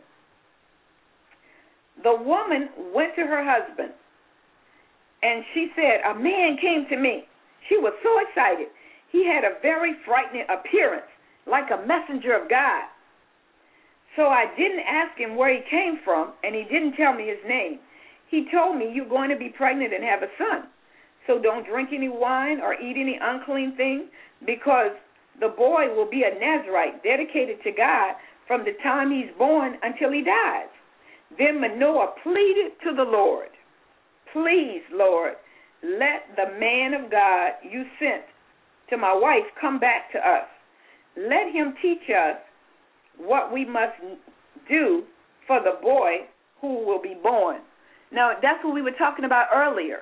The woman went to her husband, and she said, a man came to me. She was so excited. He had a very frightening appearance, like a messenger of God. So I didn't ask him where he came from, and he didn't tell me his name. He told me, you're going to be pregnant and have a son. So don't drink any wine or eat any unclean thing, because the boy will be a Nazarite dedicated to God from the time he's born until he dies. Then Manoah pleaded to the Lord, please, Lord, let the man of God you sent to my wife come back to us. Let him teach us what we must do for the boy who will be born. Now, that's what we were talking about earlier.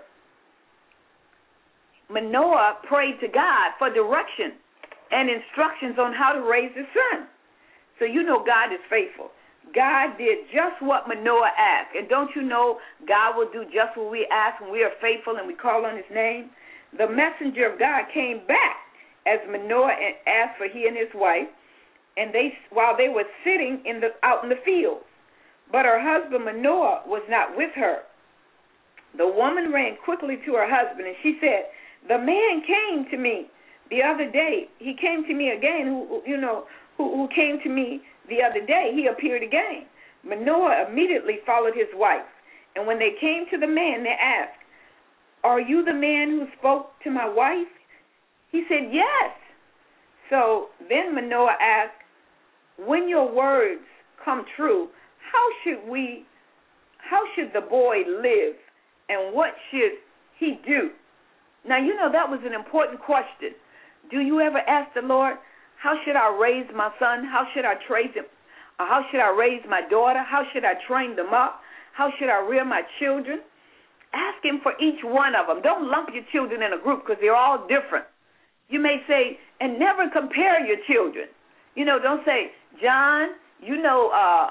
Manoah prayed to God for direction and instructions on how to raise his son. So you know God is faithful. God did just what Manoah asked. And don't you know God will do just what we ask when we are faithful and we call on his name? The messenger of God came back as Manoah asked for he and his wife, and while they were sitting out in the fields. But her husband Manoah was not with her. The woman ran quickly to her husband, and she said, the man came to me the other day. He came to me again, who came to me the other day. He appeared again. Manoah immediately followed his wife. And when they came to the man, they asked, are you the man who spoke to my wife? He said, yes. So then Manoah asked, when your words come true, how how should the boy live, and what should he do? Now, you know that was an important question. Do you ever ask the Lord, how should I raise my son? How should I raise him? How should I raise my daughter? How should I train them up? How should I rear my children? Ask him for each one of them. Don't lump your children in a group because they're all different. You may say, and never compare your children. You know, don't say, John, you know,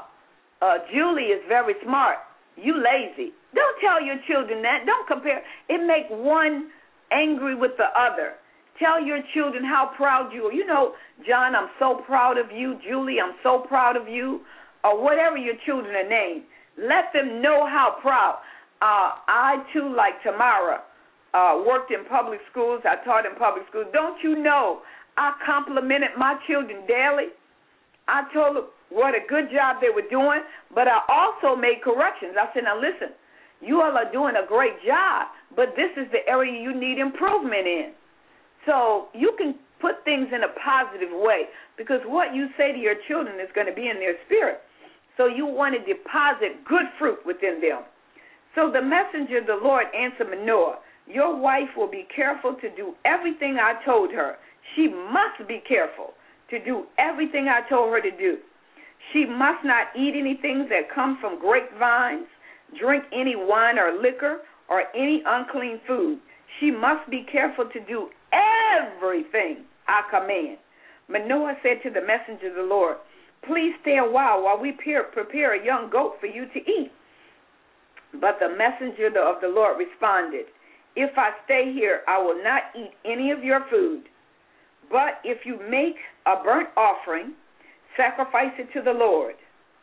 Julie is very smart. You lazy. Don't tell your children that. Don't compare. It makes one angry with the other. Tell your children how proud you are. You know, John, I'm so proud of you. Julie, I'm so proud of you. Or whatever your children are named. Let them know how proud. I, too, like Tamara, worked in public schools. I taught in public schools. Don't you know I complimented my children daily? I told them what a good job they were doing, but I also made corrections. I said, now listen, you all are doing a great job, but this is the area you need improvement in. So you can put things in a positive way because what you say to your children is going to be in their spirit. So you want to deposit good fruit within them. So the messenger of the Lord answered Manoah, your wife will be careful to do everything I told her. She must be careful to do everything I told her to do. She must not eat anything that comes from grapevines, drink any wine or liquor, or any unclean food. She must be careful to do everything I command. Manoah said to the messenger of the Lord, please stay a while we prepare a young goat for you to eat. But the messenger of the Lord responded, if I stay here, I will not eat any of your food. But if you make a burnt offering, sacrifice it to the Lord.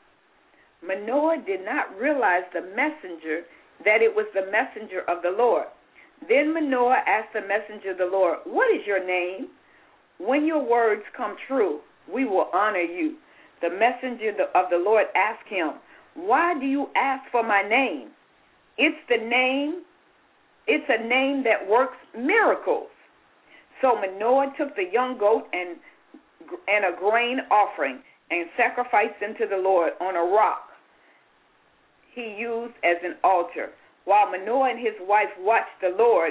Manoah did not realize the messenger, that it was the messenger of the Lord. Then Manoah asked the messenger of the Lord, what is your name? When your words come true, we will honor you. The messenger of the Lord asked him, why do you ask for my name? It's a name that works miracles. So Manoah took the young goat and a grain offering and sacrificed them to the Lord on a rock he used as an altar. While Manoah and his wife watched, the Lord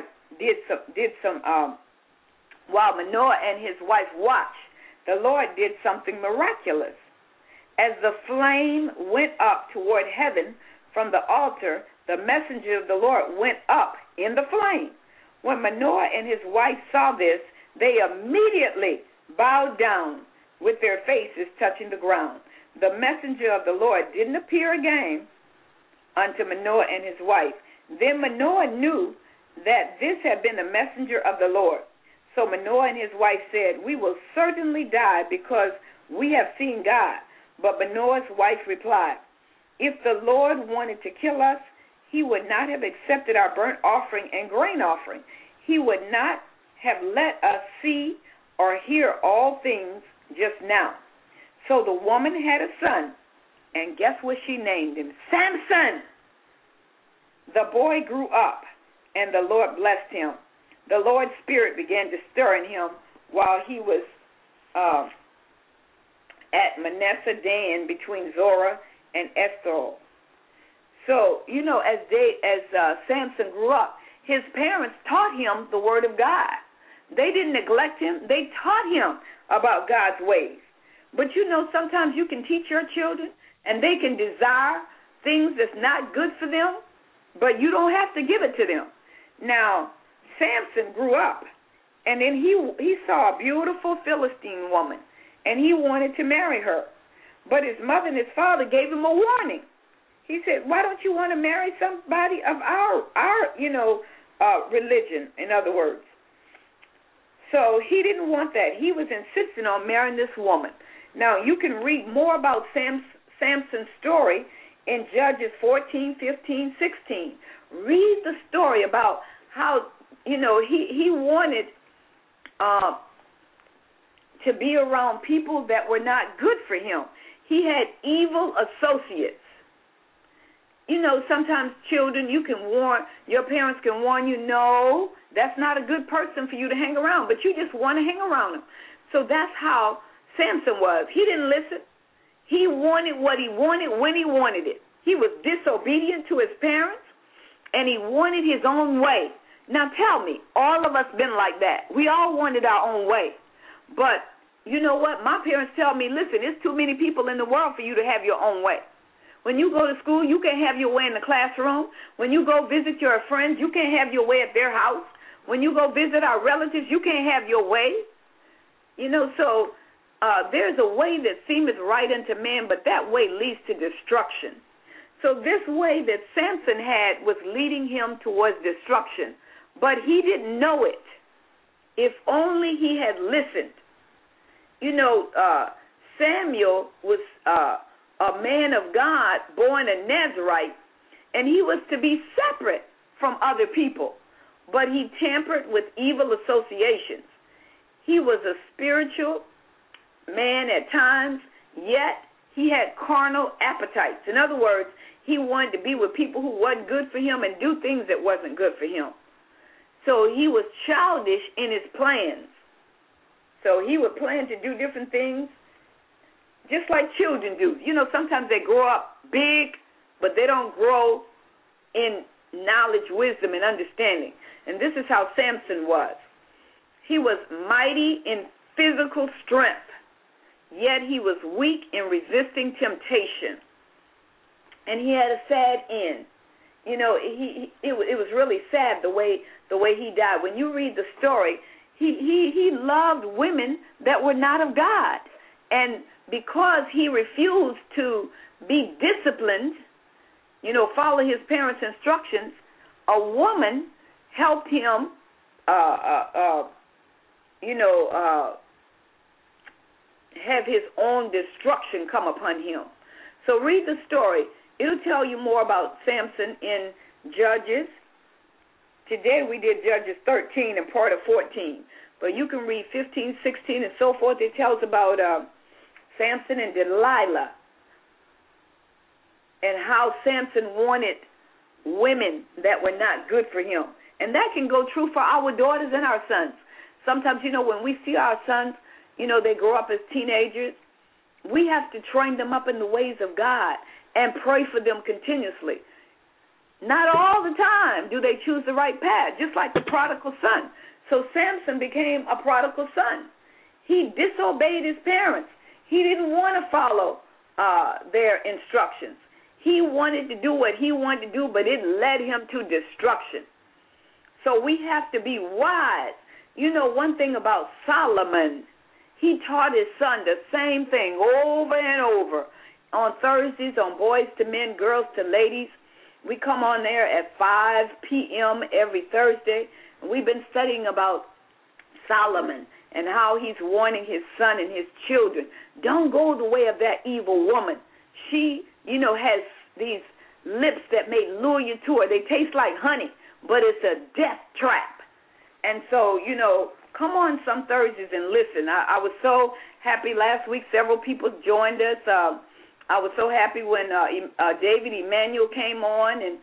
did something miraculous. As the flame went up toward heaven from the altar, the messenger of the Lord went up in the flame. When Manoah and his wife saw this, they immediately bowed down with their faces touching the ground. The messenger of the Lord didn't appear again unto Manoah and his wife. Then Manoah knew that this had been the messenger of the Lord. So Manoah and his wife said, we will certainly die because we have seen God. But Manoah's wife replied, if the Lord wanted to kill us, he would not have accepted our burnt offering and grain offering. He would not have let us see or hear all things just now. So the woman had a son, and guess what she named him? Samson. The boy grew up, and the Lord blessed him. The Lord's Spirit began to stir in him while he was at Manasseh Dan between Zorah and Eshtaol. So, you know, as Samson grew up, his parents taught him the Word of God. They didn't neglect him. They taught him about God's ways. But, you know, sometimes you can teach your children, and they can desire things that's not good for them, but you don't have to give it to them. Now, Samson grew up, and then he saw a beautiful Philistine woman, and he wanted to marry her. But his mother and his father gave him a warning. He said, why don't you want to marry somebody of our religion, in other words? So he didn't want that. He was insisting on marrying this woman. Now, you can read more about Samson's story in Judges 14, 15, 16. Read the story about how, you know, he wanted to be around people that were not good for him. He had evil associates. You know, sometimes children, your parents can warn you, no, that's not a good person for you to hang around, but you just want to hang around them. So that's how Samson was. He didn't listen. He wanted what he wanted when he wanted it. He was disobedient to his parents, and he wanted his own way. Now tell me, all of us been like that. We all wanted our own way. But you know what? My parents tell me, listen, there's too many people in the world for you to have your own way. When you go to school, you can't have your way in the classroom. When you go visit your friends, you can't have your way at their house. When you go visit our relatives, you can't have your way. You know, so there's a way that seemeth right unto man, but that way leads to destruction. So this way that Samson had was leading him towards destruction, but he didn't know it. If only he had listened. You know, Samuel was a man of God, born a Nazarite, and he was to be separate from other people, but he tampered with evil associations. He was a spiritual man at times, yet he had carnal appetites. In other words, he wanted to be with people who wasn't good for him and do things that wasn't good for him. So he was childish in his plans. So he would plan to do different things just like children do. You know, sometimes they grow up big, but they don't grow in knowledge, wisdom, and understanding. And this is how Samson was. He was mighty in physical strength, yet he was weak in resisting temptation. And he had a sad end. You know, it was really sad the way he died. When you read the story, he loved women that were not of God. And because he refused to be disciplined, you know, follow his parents' instructions, a woman helped him, have his own destruction come upon him. So read the story. It'll tell you more about Samson in Judges. Today we did Judges 13 and part of 14. But you can read 15, 16, and so forth. It tells about Samson and Delilah and how Samson wanted women that were not good for him. And that can go true for our daughters and our sons. Sometimes, you know, when we see our sons, you know, they grow up as teenagers, we have to train them up in the ways of God and pray for them continuously. Not all the time do they choose the right path, just like the prodigal son. So Samson became a prodigal son. He disobeyed his parents. He didn't want to follow their instructions. He wanted to do what he wanted to do, but it led him to destruction. So we have to be wise. You know, one thing about Solomon, he taught his son the same thing over and over. On Thursdays, on Boys to Men, Girls to Ladies, we come on there at 5 p.m. every Thursday. We've been studying about Solomon and how he's warning his son and his children. Don't go the way of that evil woman. She, you know, has these lips that may lure you to her. They taste like honey, but it's a death trap. And so, you know, come on some Thursdays and listen. I was so happy last week. Several people joined us. I was so happy when David Emmanuel came on and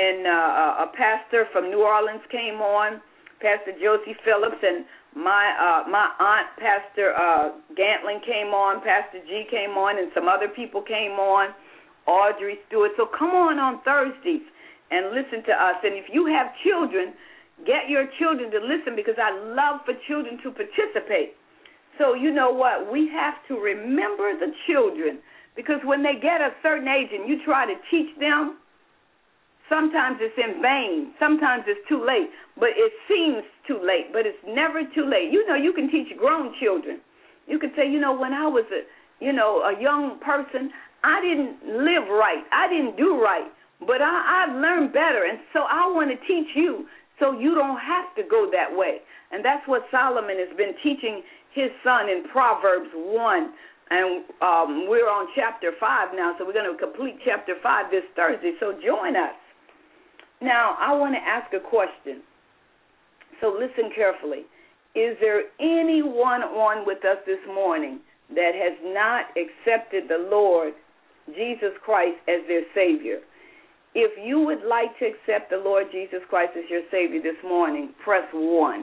a pastor from New Orleans came on, Pastor Josie Phillips, and my aunt, Pastor Gantling, came on, Pastor G came on, and some other people came on, Audrey Stewart. So come on Thursdays and listen to us. And if you have children, get your children to listen, because I love for children to participate. So you know what? We have to remember the children, because when they get a certain age and you try to teach them, sometimes it's in vain. Sometimes it's too late. But it seems too late, but it's never too late. You know, you can teach grown children. You can say, you know, when I was a young person, I didn't live right. I didn't do right. But I've learned better, and so I want to teach you so you don't have to go that way. And that's what Solomon has been teaching his son in Proverbs 1. And we're on chapter 5 now, so we're going to complete chapter 5 this Thursday. So join us. Now, I want to ask a question. So listen carefully. Is there anyone on with us this morning that has not accepted the Lord Jesus Christ as their Savior? If you would like to accept the Lord Jesus Christ as your Savior this morning, press 1.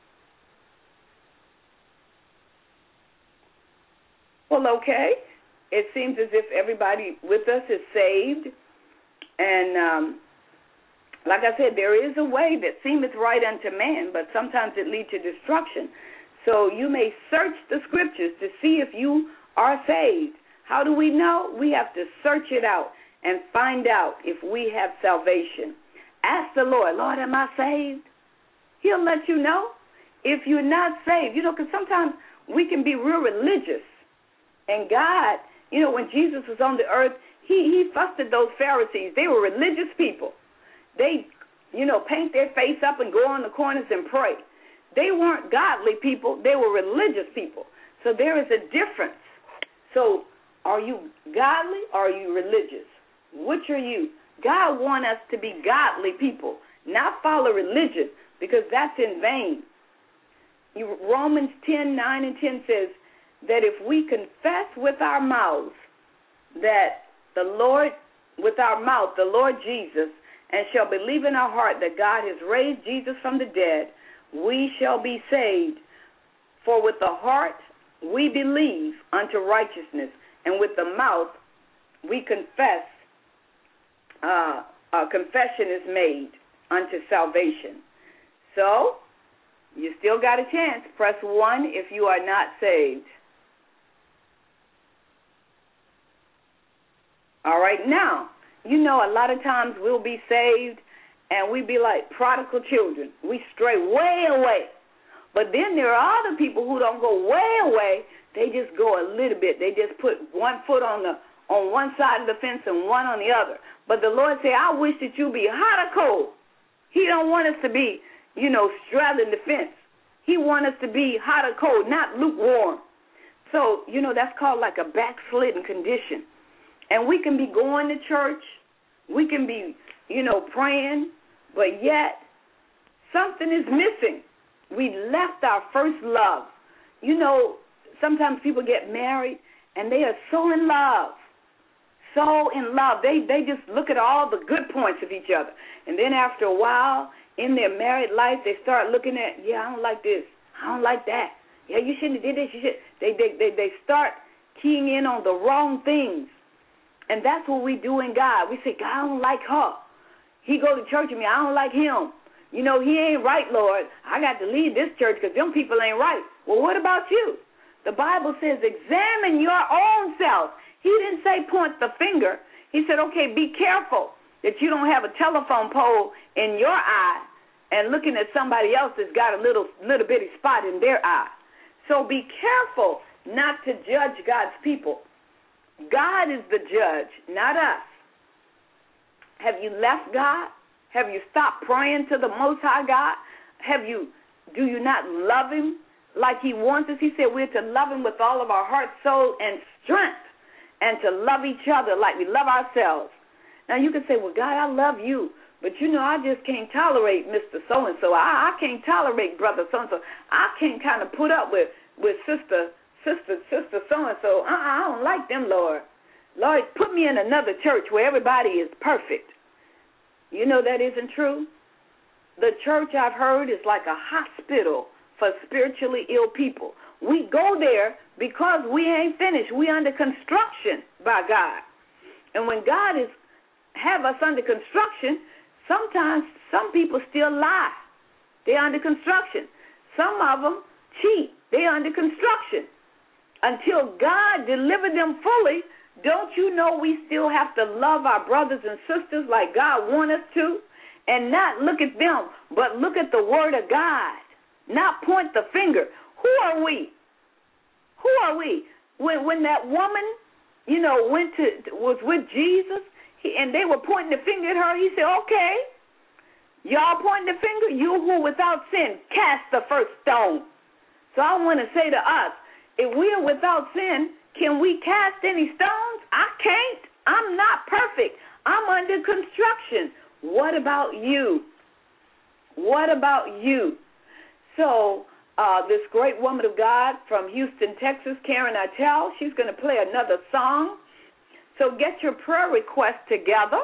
Well, okay. it seems as if everybody with us is saved. And like I said, there is a way that seemeth right unto man, but sometimes it leads to destruction. So you may search the scriptures to see if you are saved. How do we know? We have to search it out and find out if we have salvation. Ask the Lord, Lord, am I saved? He'll let you know. If you're not saved, because sometimes we can be real religious. And God, when Jesus was on the earth, he fussed at those Pharisees. They were religious people. They, paint their face up and go on the corners and pray. They weren't godly people. They were religious people. So there is a difference. So are you godly or are you religious? Which are you? God wants us to be godly people, not follow religion, because that's in vain. Romans 10:9 and 10 says that if we confess with our mouths that the Lord Jesus, and shall believe in our heart that God has raised Jesus from the dead, we shall be saved. For with the heart we believe unto righteousness, and with the mouth we confess. Confession is made unto salvation. So, you still got a chance. Press 1 if you are not saved. All right, now, a lot of times we'll be saved and we be like prodigal children. We stray way away. But then there are other people who don't go way away. They just go a little bit. They just put one foot on one side of the fence and one on the other. But the Lord said, I wish that you be hot or cold. He don't want us to be, straddling the fence. He wants us to be hot or cold, not lukewarm. So, that's called like a backslidden condition. And we can be going to church. We can be, praying. But yet, something is missing. We left our first love. Sometimes people get married and they are so in love. So in love. They just look at all the good points of each other. And then after a while, in their married life, they start looking at, I don't like this. I don't like that. Yeah, you shouldn't have did this. You should. They start keying in on the wrong things. And that's what we do in God. We say, God, I don't like her. He go to church with me. I don't like him. He ain't right, Lord. I got to leave this church because them people ain't right. Well, what about you? The Bible says examine your own self. He didn't say point the finger. He said, okay, be careful that you don't have a telephone pole in your eye and looking at somebody else that's got a little bitty spot in their eye. So be careful not to judge God's people. God is the judge, not us. Have you left God? Have you stopped praying to the Most High God? Do you not love him like he wants us? He said we're to love him with all of our heart, soul, and strength, and to love each other like we love ourselves. Now, you can say, well, God, I love you, but I just can't tolerate Mr. So-and-so. I can't tolerate Brother so-and-so. I can't kind of put up with Sister so-and-so. I don't like them, Lord. Lord, put me in another church where everybody is perfect. That isn't true. The church, I've heard, is like a hospital for spiritually ill people. We go there because we ain't finished. We under construction by God. And when God have us under construction, sometimes some people still lie. They're under construction. Some of them cheat. They're under construction. Until God deliver them fully, don't you know we still have to love our brothers and sisters like God wants us to? And not look at them, but look at the Word of God. Not point the finger. Who are we? Who are we? When that woman, was with Jesus, and they were pointing the finger at her, he said, okay, y'all pointing the finger? You who without sin, cast the first stone. So I want to say to us, if we are without sin, can we cast any stones? I can't. I'm not perfect. I'm under construction. What about you? What about you? So this great woman of God from Houston, Texas, Karen Attell, she's going to play another song. So get your prayer request together.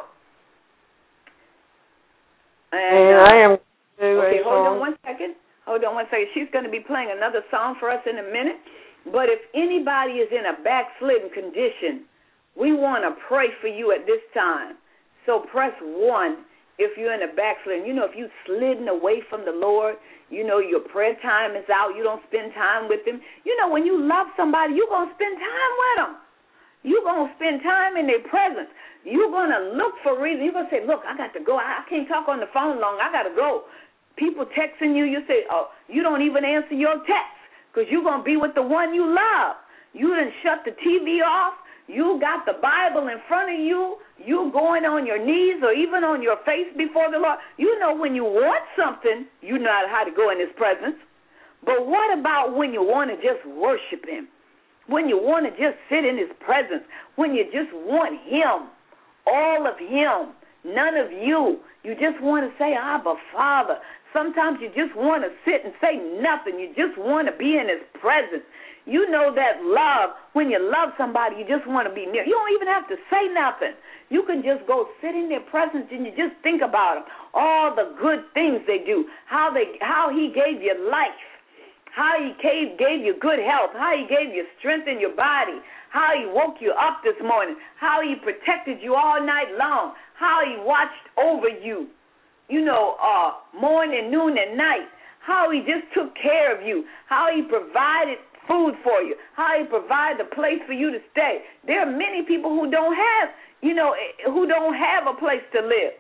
And I am. Okay, hold on one second. She's going to be playing another song for us in a minute. But if anybody is in a backslidden condition, we want to pray for you at this time. So press 1 if you're in a backslidden. You know, if you've slidden away from the Lord, you know, your prayer time is out, you don't spend time with Him. You know, when you love somebody, you're going to spend time with them. You're going to spend time in their presence. You're going to look for reasons. You're going to say, look, I got to go. I can't talk on the phone long. I got to go. People texting you, you say, oh, you don't even answer your text because you're going to be with the one you love. You done shut the TV off. You got the Bible in front of you. You going on your knees or even on your face before the Lord. You know when you want something, you know how to go in His presence. But what about when you want to just worship Him? When you want to just sit in His presence? When you just want Him, all of Him, none of you. You just want to say, Abba, Father. Sometimes you just want to sit and say nothing. You just want to be in His presence. You know that love, when you love somebody, you just want to be near. You don't even have to say nothing. You can just go sit in their presence and you just think about them, all the good things they do, how He gave you life, how He gave you good health, how He gave you strength in your body, how He woke you up this morning, how He protected you all night long, how He watched over you, you know, morning, noon, and night, how He just took care of you, how He provided food for you, how He provided a place for you to stay. There are many people who don't have, you know, who don't have a place to live.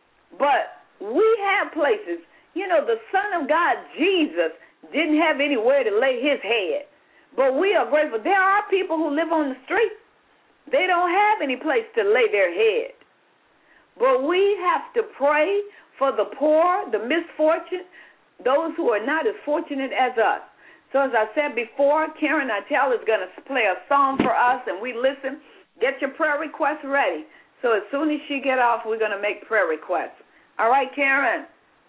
But we have places. You know, the Son of God, Jesus, didn't have anywhere to lay His head. But we are grateful. There are people who live on the street. They don't have any place to lay their head. But we have to pray for the poor, the misfortunate, those who are not as fortunate as us. So as I said before, Karen Nitel is going to play a song for us, and we listen. Get your prayer requests ready. So as soon as she get off, we're going to make prayer requests. All right, Karen?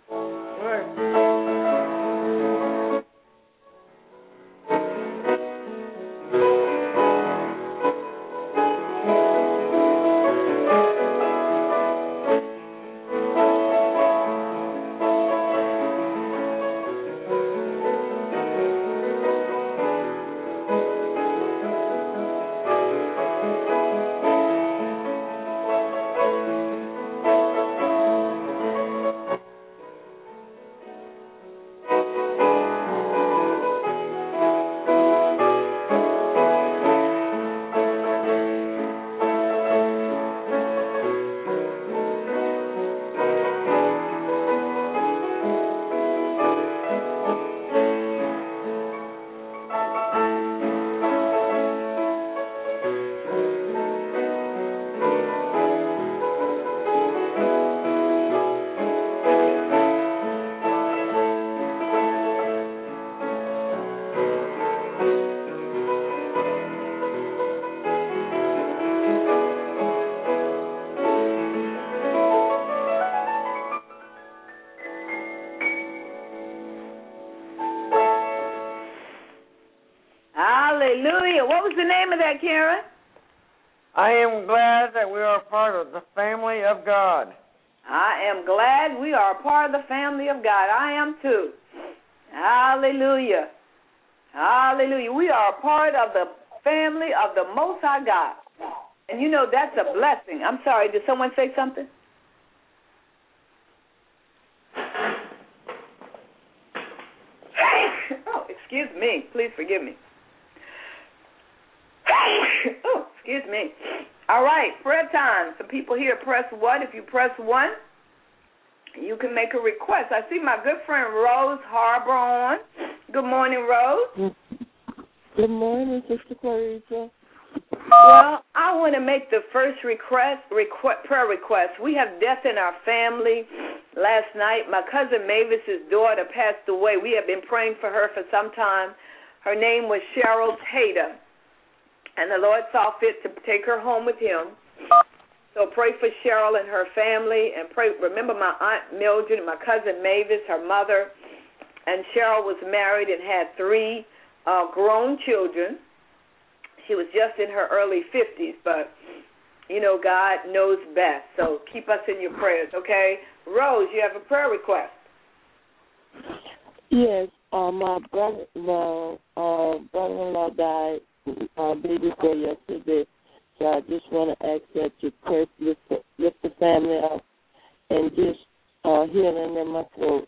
Hallelujah. What was the name of that, Karen? I am glad that we are part of the family of God. I am glad we are a part of the family of God. I am too. Hallelujah. Hallelujah. We are a part of the family of the Most High God. And you know, that's a blessing. I'm sorry, did someone say something? Oh, excuse me. Please forgive me. Oh, excuse me. All right, prayer time. Some people here press 1. If you press 1, you can make a request. I see my good friend Rose Harbor on. Good morning, Rose. Good morning, Sister Clarissa. Well, I want to make the first prayer request. We have death in our family. Last night, my cousin Mavis's daughter passed away. We have been praying for her for some time. Her name was Cheryl Tater. And the Lord saw fit to take her home with Him. So pray for Cheryl and her family, and pray. Remember my Aunt Mildred and my cousin Mavis, her mother. And Cheryl was married and had 3 grown children. She was just in her early 50s, but, you know, God knows best. So keep us in your prayers, okay? Rose, you have a prayer request. Yes, My brother-in-law died day before yesterday, so I just want to ask that you pray, lift the family up, and just healing in my throat.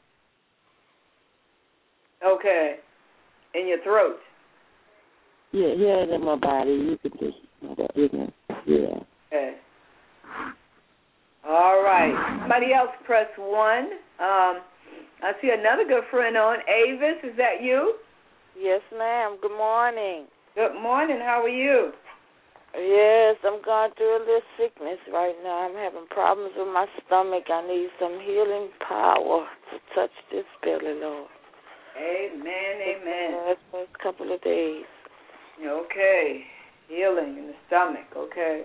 Okay. In your throat? Yeah, healing in my body. You could just, yeah. Okay. All right. Somebody else press 1. I see another good friend on. Avis, is that you? Yes, ma'am. Good morning. Good morning. How are you? Yes, I'm going through a little sickness right now. I'm having problems with my stomach. I need some healing power to touch this belly, Lord. Amen, amen. The first couple of days. Okay. Healing in the stomach. Okay.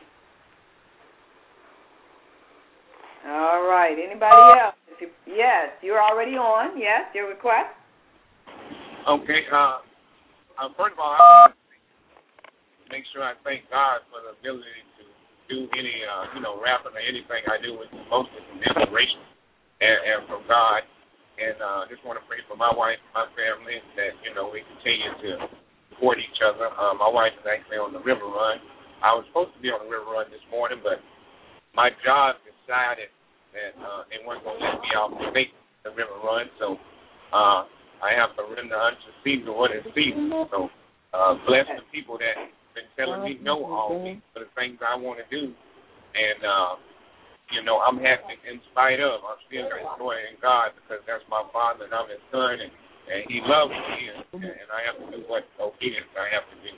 All right. Anybody else? Yes, you're already on. Yes, your request? Okay. First of all, I want to make sure I thank God for the ability to do any, rapping or anything I do with mostly from inspiration and from God. And just want to pray for my wife and my family that, we continue to support each other. My wife is actually on the river run. I was supposed to be on the river run this morning, but my job decided that they weren't going to let me off to make the river run. So I have to render unto Caesar what is Caesar. So bless the people that have been telling me no always for the things I want to do. And, I'm happy in spite of. I'm still joy in God because that's my Father and I'm His Son, and He loves me, and I have to do what obedience I have to do.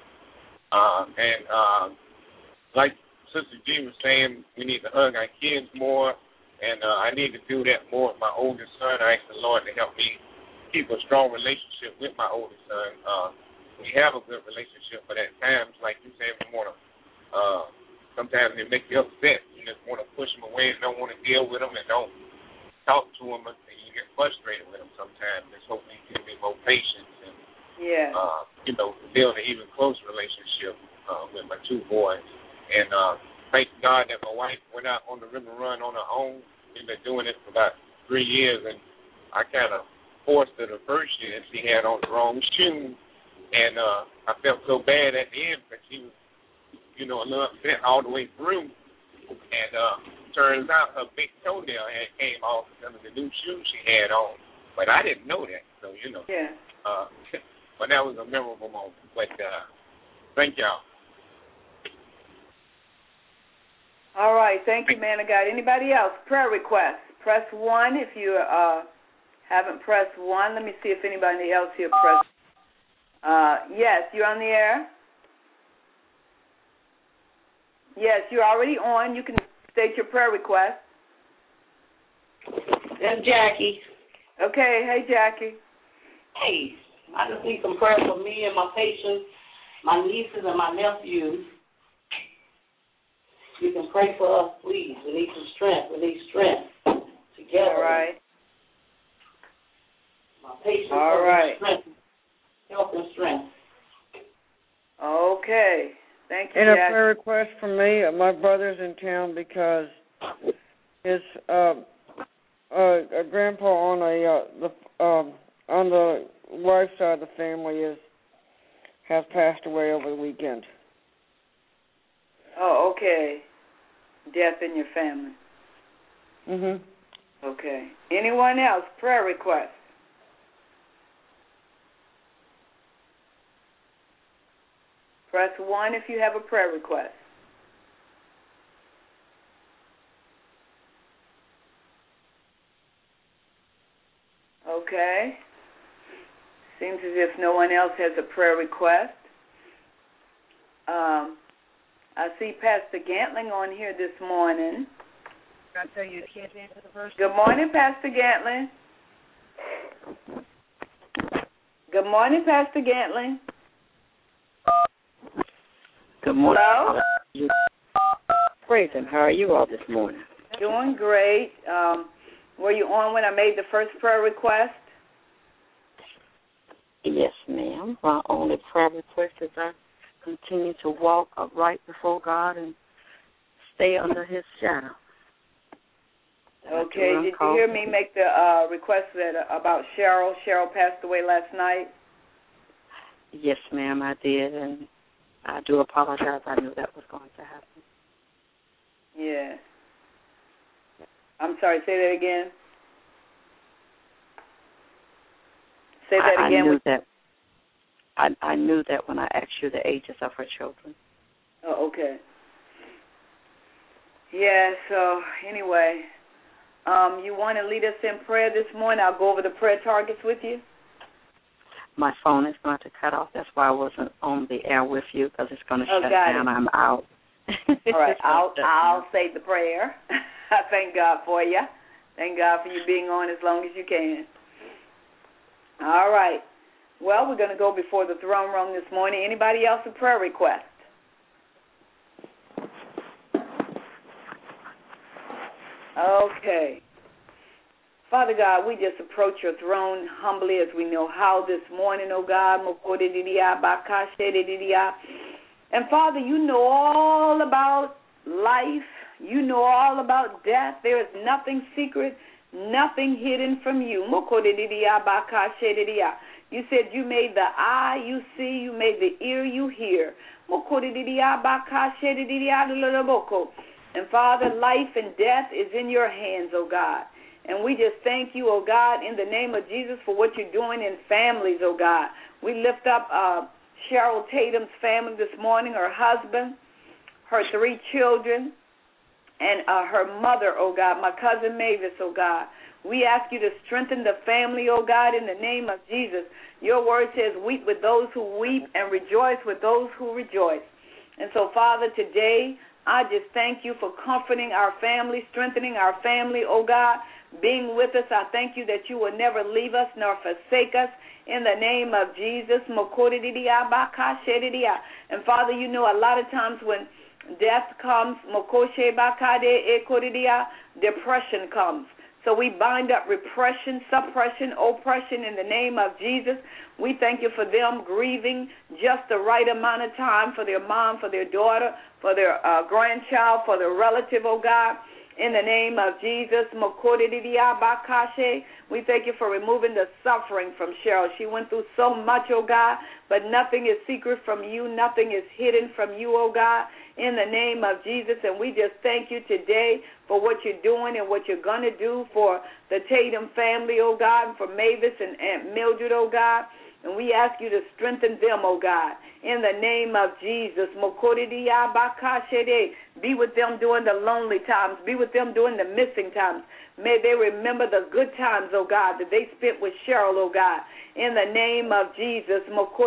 Like Sister G was saying, we need to hug our kids more, and I need to do that more with my oldest son. I ask the Lord to help me keep a strong relationship with my oldest son. We have a good relationship, but at times, like you said, we want to, sometimes it makes you upset. You just want to push them away and don't want to deal with them and don't talk to them, and you get frustrated with them sometimes. Just hopefully you can be more patient and, build an even closer relationship with my two boys. And thank God that my wife went out on the river run on her own. We've been doing it for about 3 years, and I kind of forced her the first year. She had on the wrong shoes, and I felt so bad at the end because she was, a little upset all the way through. And turns out her big toenail had came off because of the new shoes she had on. But I didn't know that, so, Yeah. But that was a memorable moment. But thank y'all. All right. Thank you, man of God. Anybody else? Prayer requests. Press 1 if you haven't pressed 1. Let me see if anybody else here pressed. Yes, you're on the air. Yes, you're already on. You can state your prayer request. That's Jackie. Okay. Hey, Jackie. Hey, I just need some prayer for me and my patients, my nieces and my nephews. You can pray for us, please. We need some strength. We need strength together. All right. My patients all right. Strength. Help and strength. Okay. Thank you, And Jack. a prayer request from me. My brother's in town because his a grandpa on the wife's side of the family has passed away over the weekend. Oh, okay. Death in your family. Mhm. Okay. Anyone else? Prayer request. Press 1 if you have a prayer request. Okay. Seems as if no one else has a prayer request. I see Pastor Gantling on here this morning. I tell you, can't answer the first. Good morning, Pastor Gantling. Good morning, Pastor Gantling. Good morning. Hello? Praise Him. How are you all this morning? Doing great. Were you on when I made the first prayer request? Yes, ma'am. My only prayer request is I continue to walk upright before God and stay under His shadow. Okay. Did you hear me make the request about Cheryl? Cheryl passed away last night. Yes, ma'am, I did, and I do apologize. I knew that was going to happen. Yeah. I'm sorry. Say that again. Say that again. I knew that when I asked you the ages of her children. Oh, okay. Yeah, so anyway, you want to lead us in prayer this morning? I'll go over the prayer targets with you. My phone is going to cut off. That's why I wasn't on the air with you, because it's going to shut down. I'm out. All right, I'll say the prayer. I thank God for you. Thank God for you being on as long as you can. All right. Well, we're going to go before the throne room this morning. Anybody else a prayer request? Okay. Father God, we just approach your throne humbly as we know how this morning, oh God. And Father, you know all about life. You know all about death. There is nothing secret, nothing hidden from you. You said you made the eye, you see, you made the ear, you hear. And Father, life and death is in your hands, oh God. And we just thank you, oh God, in the name of Jesus for what you're doing in families, oh God. We lift up Cheryl Tatum's family this morning, her husband, her 3 children, and her mother, oh God, my cousin Mavis, oh God. We ask you to strengthen the family, oh God, in the name of Jesus. Your word says, weep with those who weep and rejoice with those who rejoice. And so, Father, today I just thank you for comforting our family, strengthening our family, oh God, being with us. I thank you that you will never leave us nor forsake us in the name of Jesus. And Father, you know a lot of times when death comes, depression comes. So we bind up repression, suppression, oppression in the name of Jesus. We thank you for them grieving just the right amount of time for their mom, for their daughter, for their grandchild, for their relative, oh God. In the name of Jesus, we thank you for removing the suffering from Cheryl. She went through so much, oh God, but nothing is secret from you. Nothing is hidden from you, oh God, in the name of Jesus. And we just thank you today for what you're doing and what you're going to do for the Tatum family, oh God, and for Mavis and Aunt Mildred, oh God. And we ask you to strengthen them, oh God, in the name of Jesus. Be with them during the lonely times. Be with them during the missing times. May they remember the good times, oh God, that they spent with Cheryl, oh God, in the name of Jesus.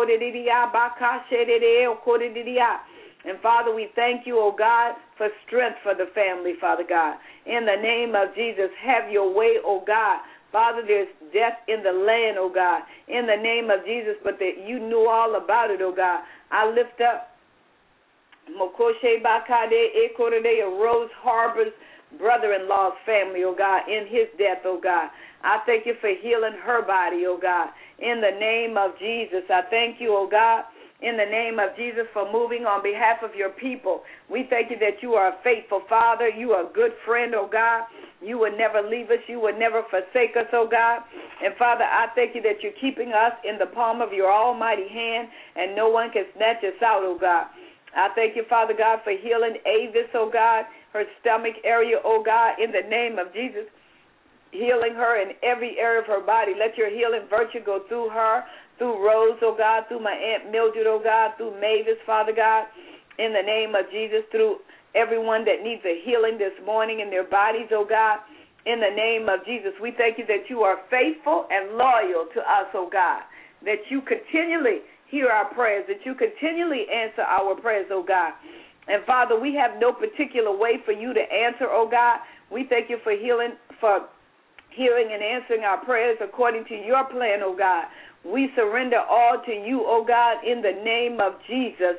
And Father, we thank you, oh God, for strength for the family, Father God. In the name of Jesus, have your way, oh God. Father, there's death in the land, oh God, in the name of Jesus, but that you knew all about it, oh God. I lift up Mokoshe Bakade Ekorede, Rose Harbor's brother-in-law's family, oh God, in his death, oh God. I thank you for healing her body, oh God, in the name of Jesus. I thank you, oh God, in the name of Jesus, for moving on behalf of your people. We thank you that you are a faithful Father. You are a good friend, oh God. You would never leave us. You would never forsake us, oh God. And Father, I thank you that you're keeping us in the palm of your almighty hand, and no one can snatch us out, oh God. I thank you, Father God, for healing Avis, oh God, her stomach area, oh God, in the name of Jesus. Healing her in every area of her body. Let your healing virtue go through her, through Rose, oh God, through my Aunt Mildred, oh God, through Mavis, Father God, in the name of Jesus, through everyone that needs a healing this morning in their bodies, oh God, in the name of Jesus. We thank you that you are faithful and loyal to us, oh God, that you continually hear our prayers, that you continually answer our prayers, oh God. And Father, we have no particular way for you to answer, oh God. We thank you for hearing and answering our prayers according to your plan, oh God. We surrender all to you, oh God, in the name of Jesus.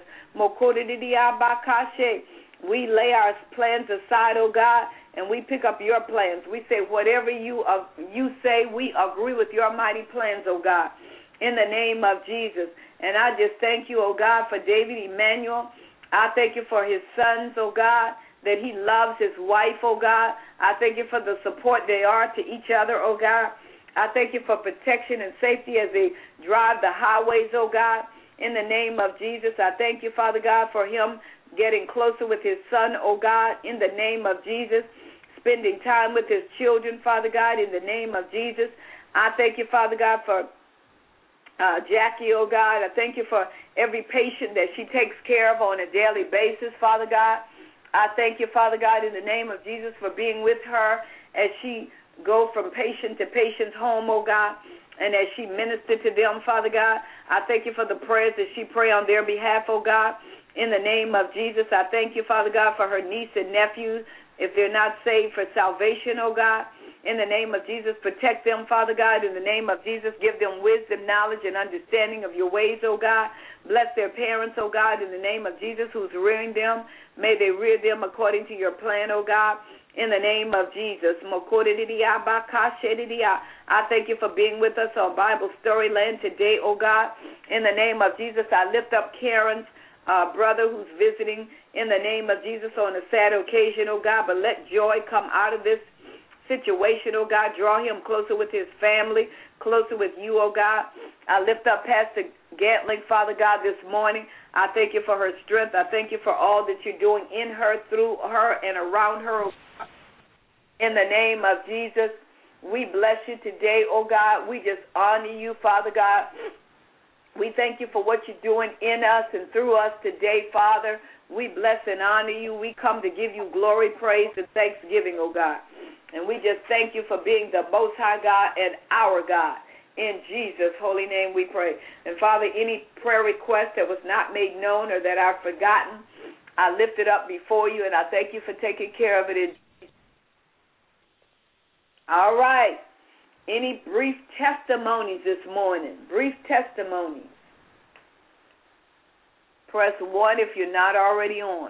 We lay our plans aside, oh God, and we pick up your plans. We say whatever you say, we agree with your mighty plans, oh God, in the name of Jesus. And I just thank you, oh God, for David Emmanuel. I thank you for his sons, oh God, that he loves his wife, oh God. I thank you for the support they are to each other, oh God. I thank you for protection and safety as they drive the highways, oh God. In the name of Jesus, I thank you, Father God, for him getting closer with his son, oh God, in the name of Jesus, spending time with his children, Father God, in the name of Jesus. I thank you, Father God, for Jackie, oh God. I thank you for every patient that she takes care of on a daily basis, Father God. I thank you, Father God, in the name of Jesus, for being with her as she goes from patient to patient's home, oh God, and as she ministered to them, Father God. I thank you for the prayers that she prayed on their behalf, oh God. In the name of Jesus, I thank you, Father God, for her niece and nephews, if they're not saved, for salvation, oh God. In the name of Jesus, protect them, Father God. In the name of Jesus, give them wisdom, knowledge, and understanding of your ways, oh God. Bless their parents, oh God, in the name of Jesus, who's rearing them. May they rear them according to your plan, oh God. In the name of Jesus. I thank you for being with us on Bible Storyland today, oh God. In the name of Jesus, I lift up Karen's brother who's visiting in the name of Jesus on a sad occasion, oh God. But let joy come out of this situation, oh God. Draw him closer with his family, closer with you, oh God. I lift up Pastor Gatling, Father God, this morning. I thank you for her strength. I thank you for all that you're doing in her, through her, and around her. In the name of Jesus, we bless you today, oh God. We just honor you, Father God. We thank you for what you're doing in us and through us today, Father. We bless and honor you. We come to give you glory, praise, and thanksgiving, oh God. And we just thank you for being the Most High God and our God. In Jesus' holy name we pray. And, Father, any prayer request that was not made known or that I've forgotten, I lift it up before you, and I thank you for taking care of it. All right. Any brief testimonies this morning? Brief testimonies. Press 1 if you're not already on.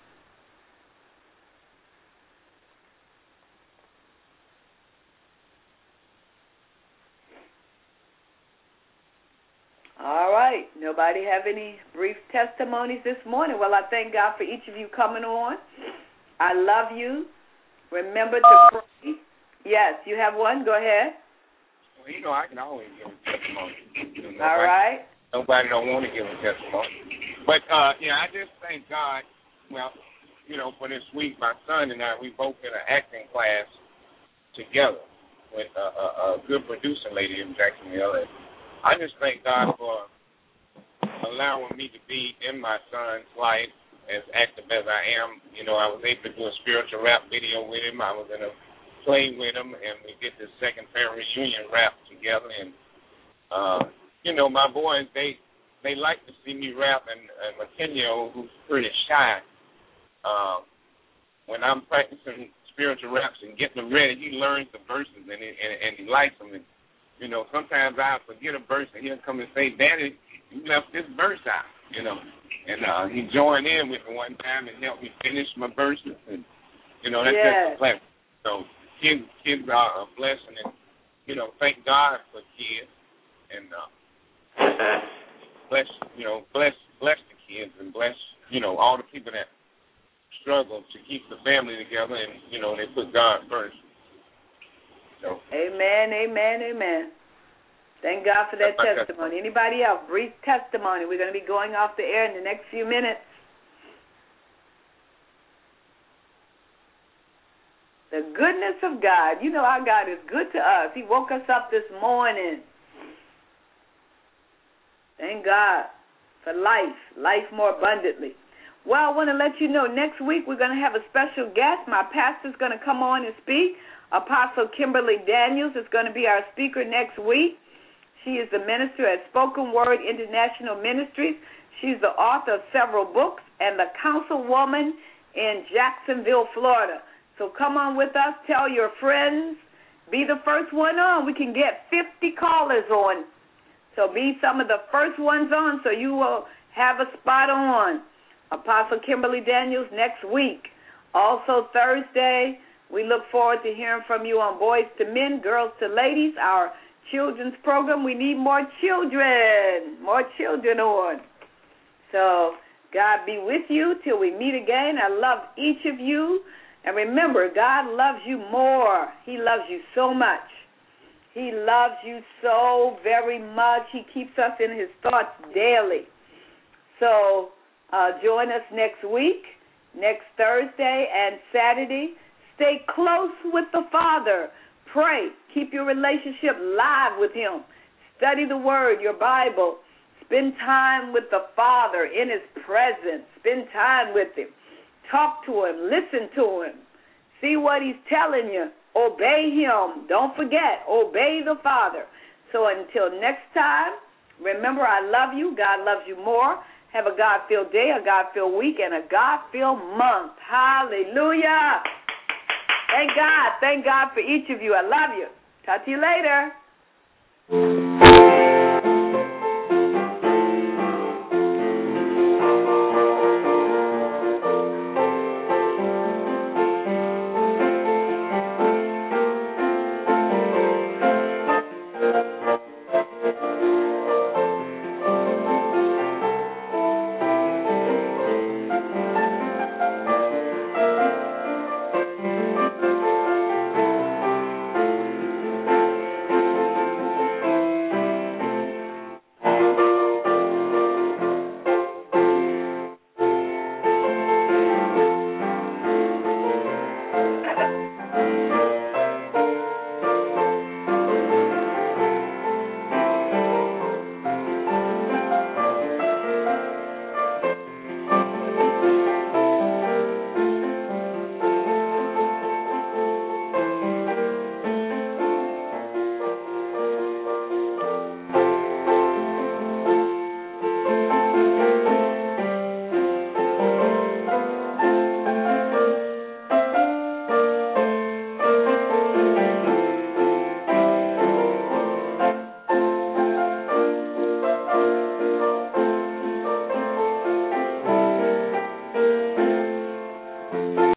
All right. Nobody have any brief testimonies this morning? Well, I thank God for each of you coming on. I love you. Remember to pray. Yes, you have one? Go ahead. Well, you know, I can always give a testimony. All right. Nobody don't want to give a testimony. But, I just thank God, for this week, my son and I, we both in an acting class together with a good producing lady in Jacksonville. And I just thank God for allowing me to be in my son's life as active as I am. You know, I was able to do a spiritual rap video with him. I was in a play with him, and we did this second parent reunion rap together. And, my boys, they like to see me rap, and my 10-year-old, who's pretty shy, when I'm practicing spiritual raps and getting them ready, he learns the verses, and he likes them. And, sometimes I forget a verse, and he'll come and say, "Daddy, you left this verse out," And he joined in with me one time and helped me finish my verses. And, that's just a pleasure. So kids are a blessing, and, thank God for kids. And bless the kids, and bless, all the people that struggle to keep the family together, and, they put God first. So. Amen, amen, amen. Thank God for that testimony. Anybody else? Brief testimony. We're going to be going off the air in the next few minutes. The goodness of God. You know our God is good to us. He woke us up this morning. Thank God for life more abundantly. Well, I want to let you know, next week we're going to have a special guest. My pastor's going to come on and speak. Apostle Kimberly Daniels is going to be our speaker next week. She is the minister at Spoken Word International Ministries. She's the author of several books and the councilwoman in Jacksonville, Florida. So come on with us. Tell your friends. Be the first one on. We can get 50 callers on. So be some of the first ones on so you will have a spot on. Apostle Kimberly Daniels next week. Also Thursday, we look forward to hearing from you on Boys to Men, Girls to Ladies, our children's program. We need more children on. So God be with you till we meet again. I love each of you. And remember, God loves you more. He loves you so much. He loves you so very much. He keeps us in his thoughts daily. So join us next week, next Thursday and Saturday. Stay close with the Father. Pray. Keep your relationship live with him. Study the Word, your Bible. Spend time with the Father in his presence. Spend time with him. Talk to him. Listen to him. See what he's telling you. Obey him. Don't forget. Obey the Father. So until next time, remember, I love you. God loves you more. Have a God-filled day, a God-filled week, and a God-filled month. Hallelujah. Thank God. Thank God for each of you. I love you. Talk to you later.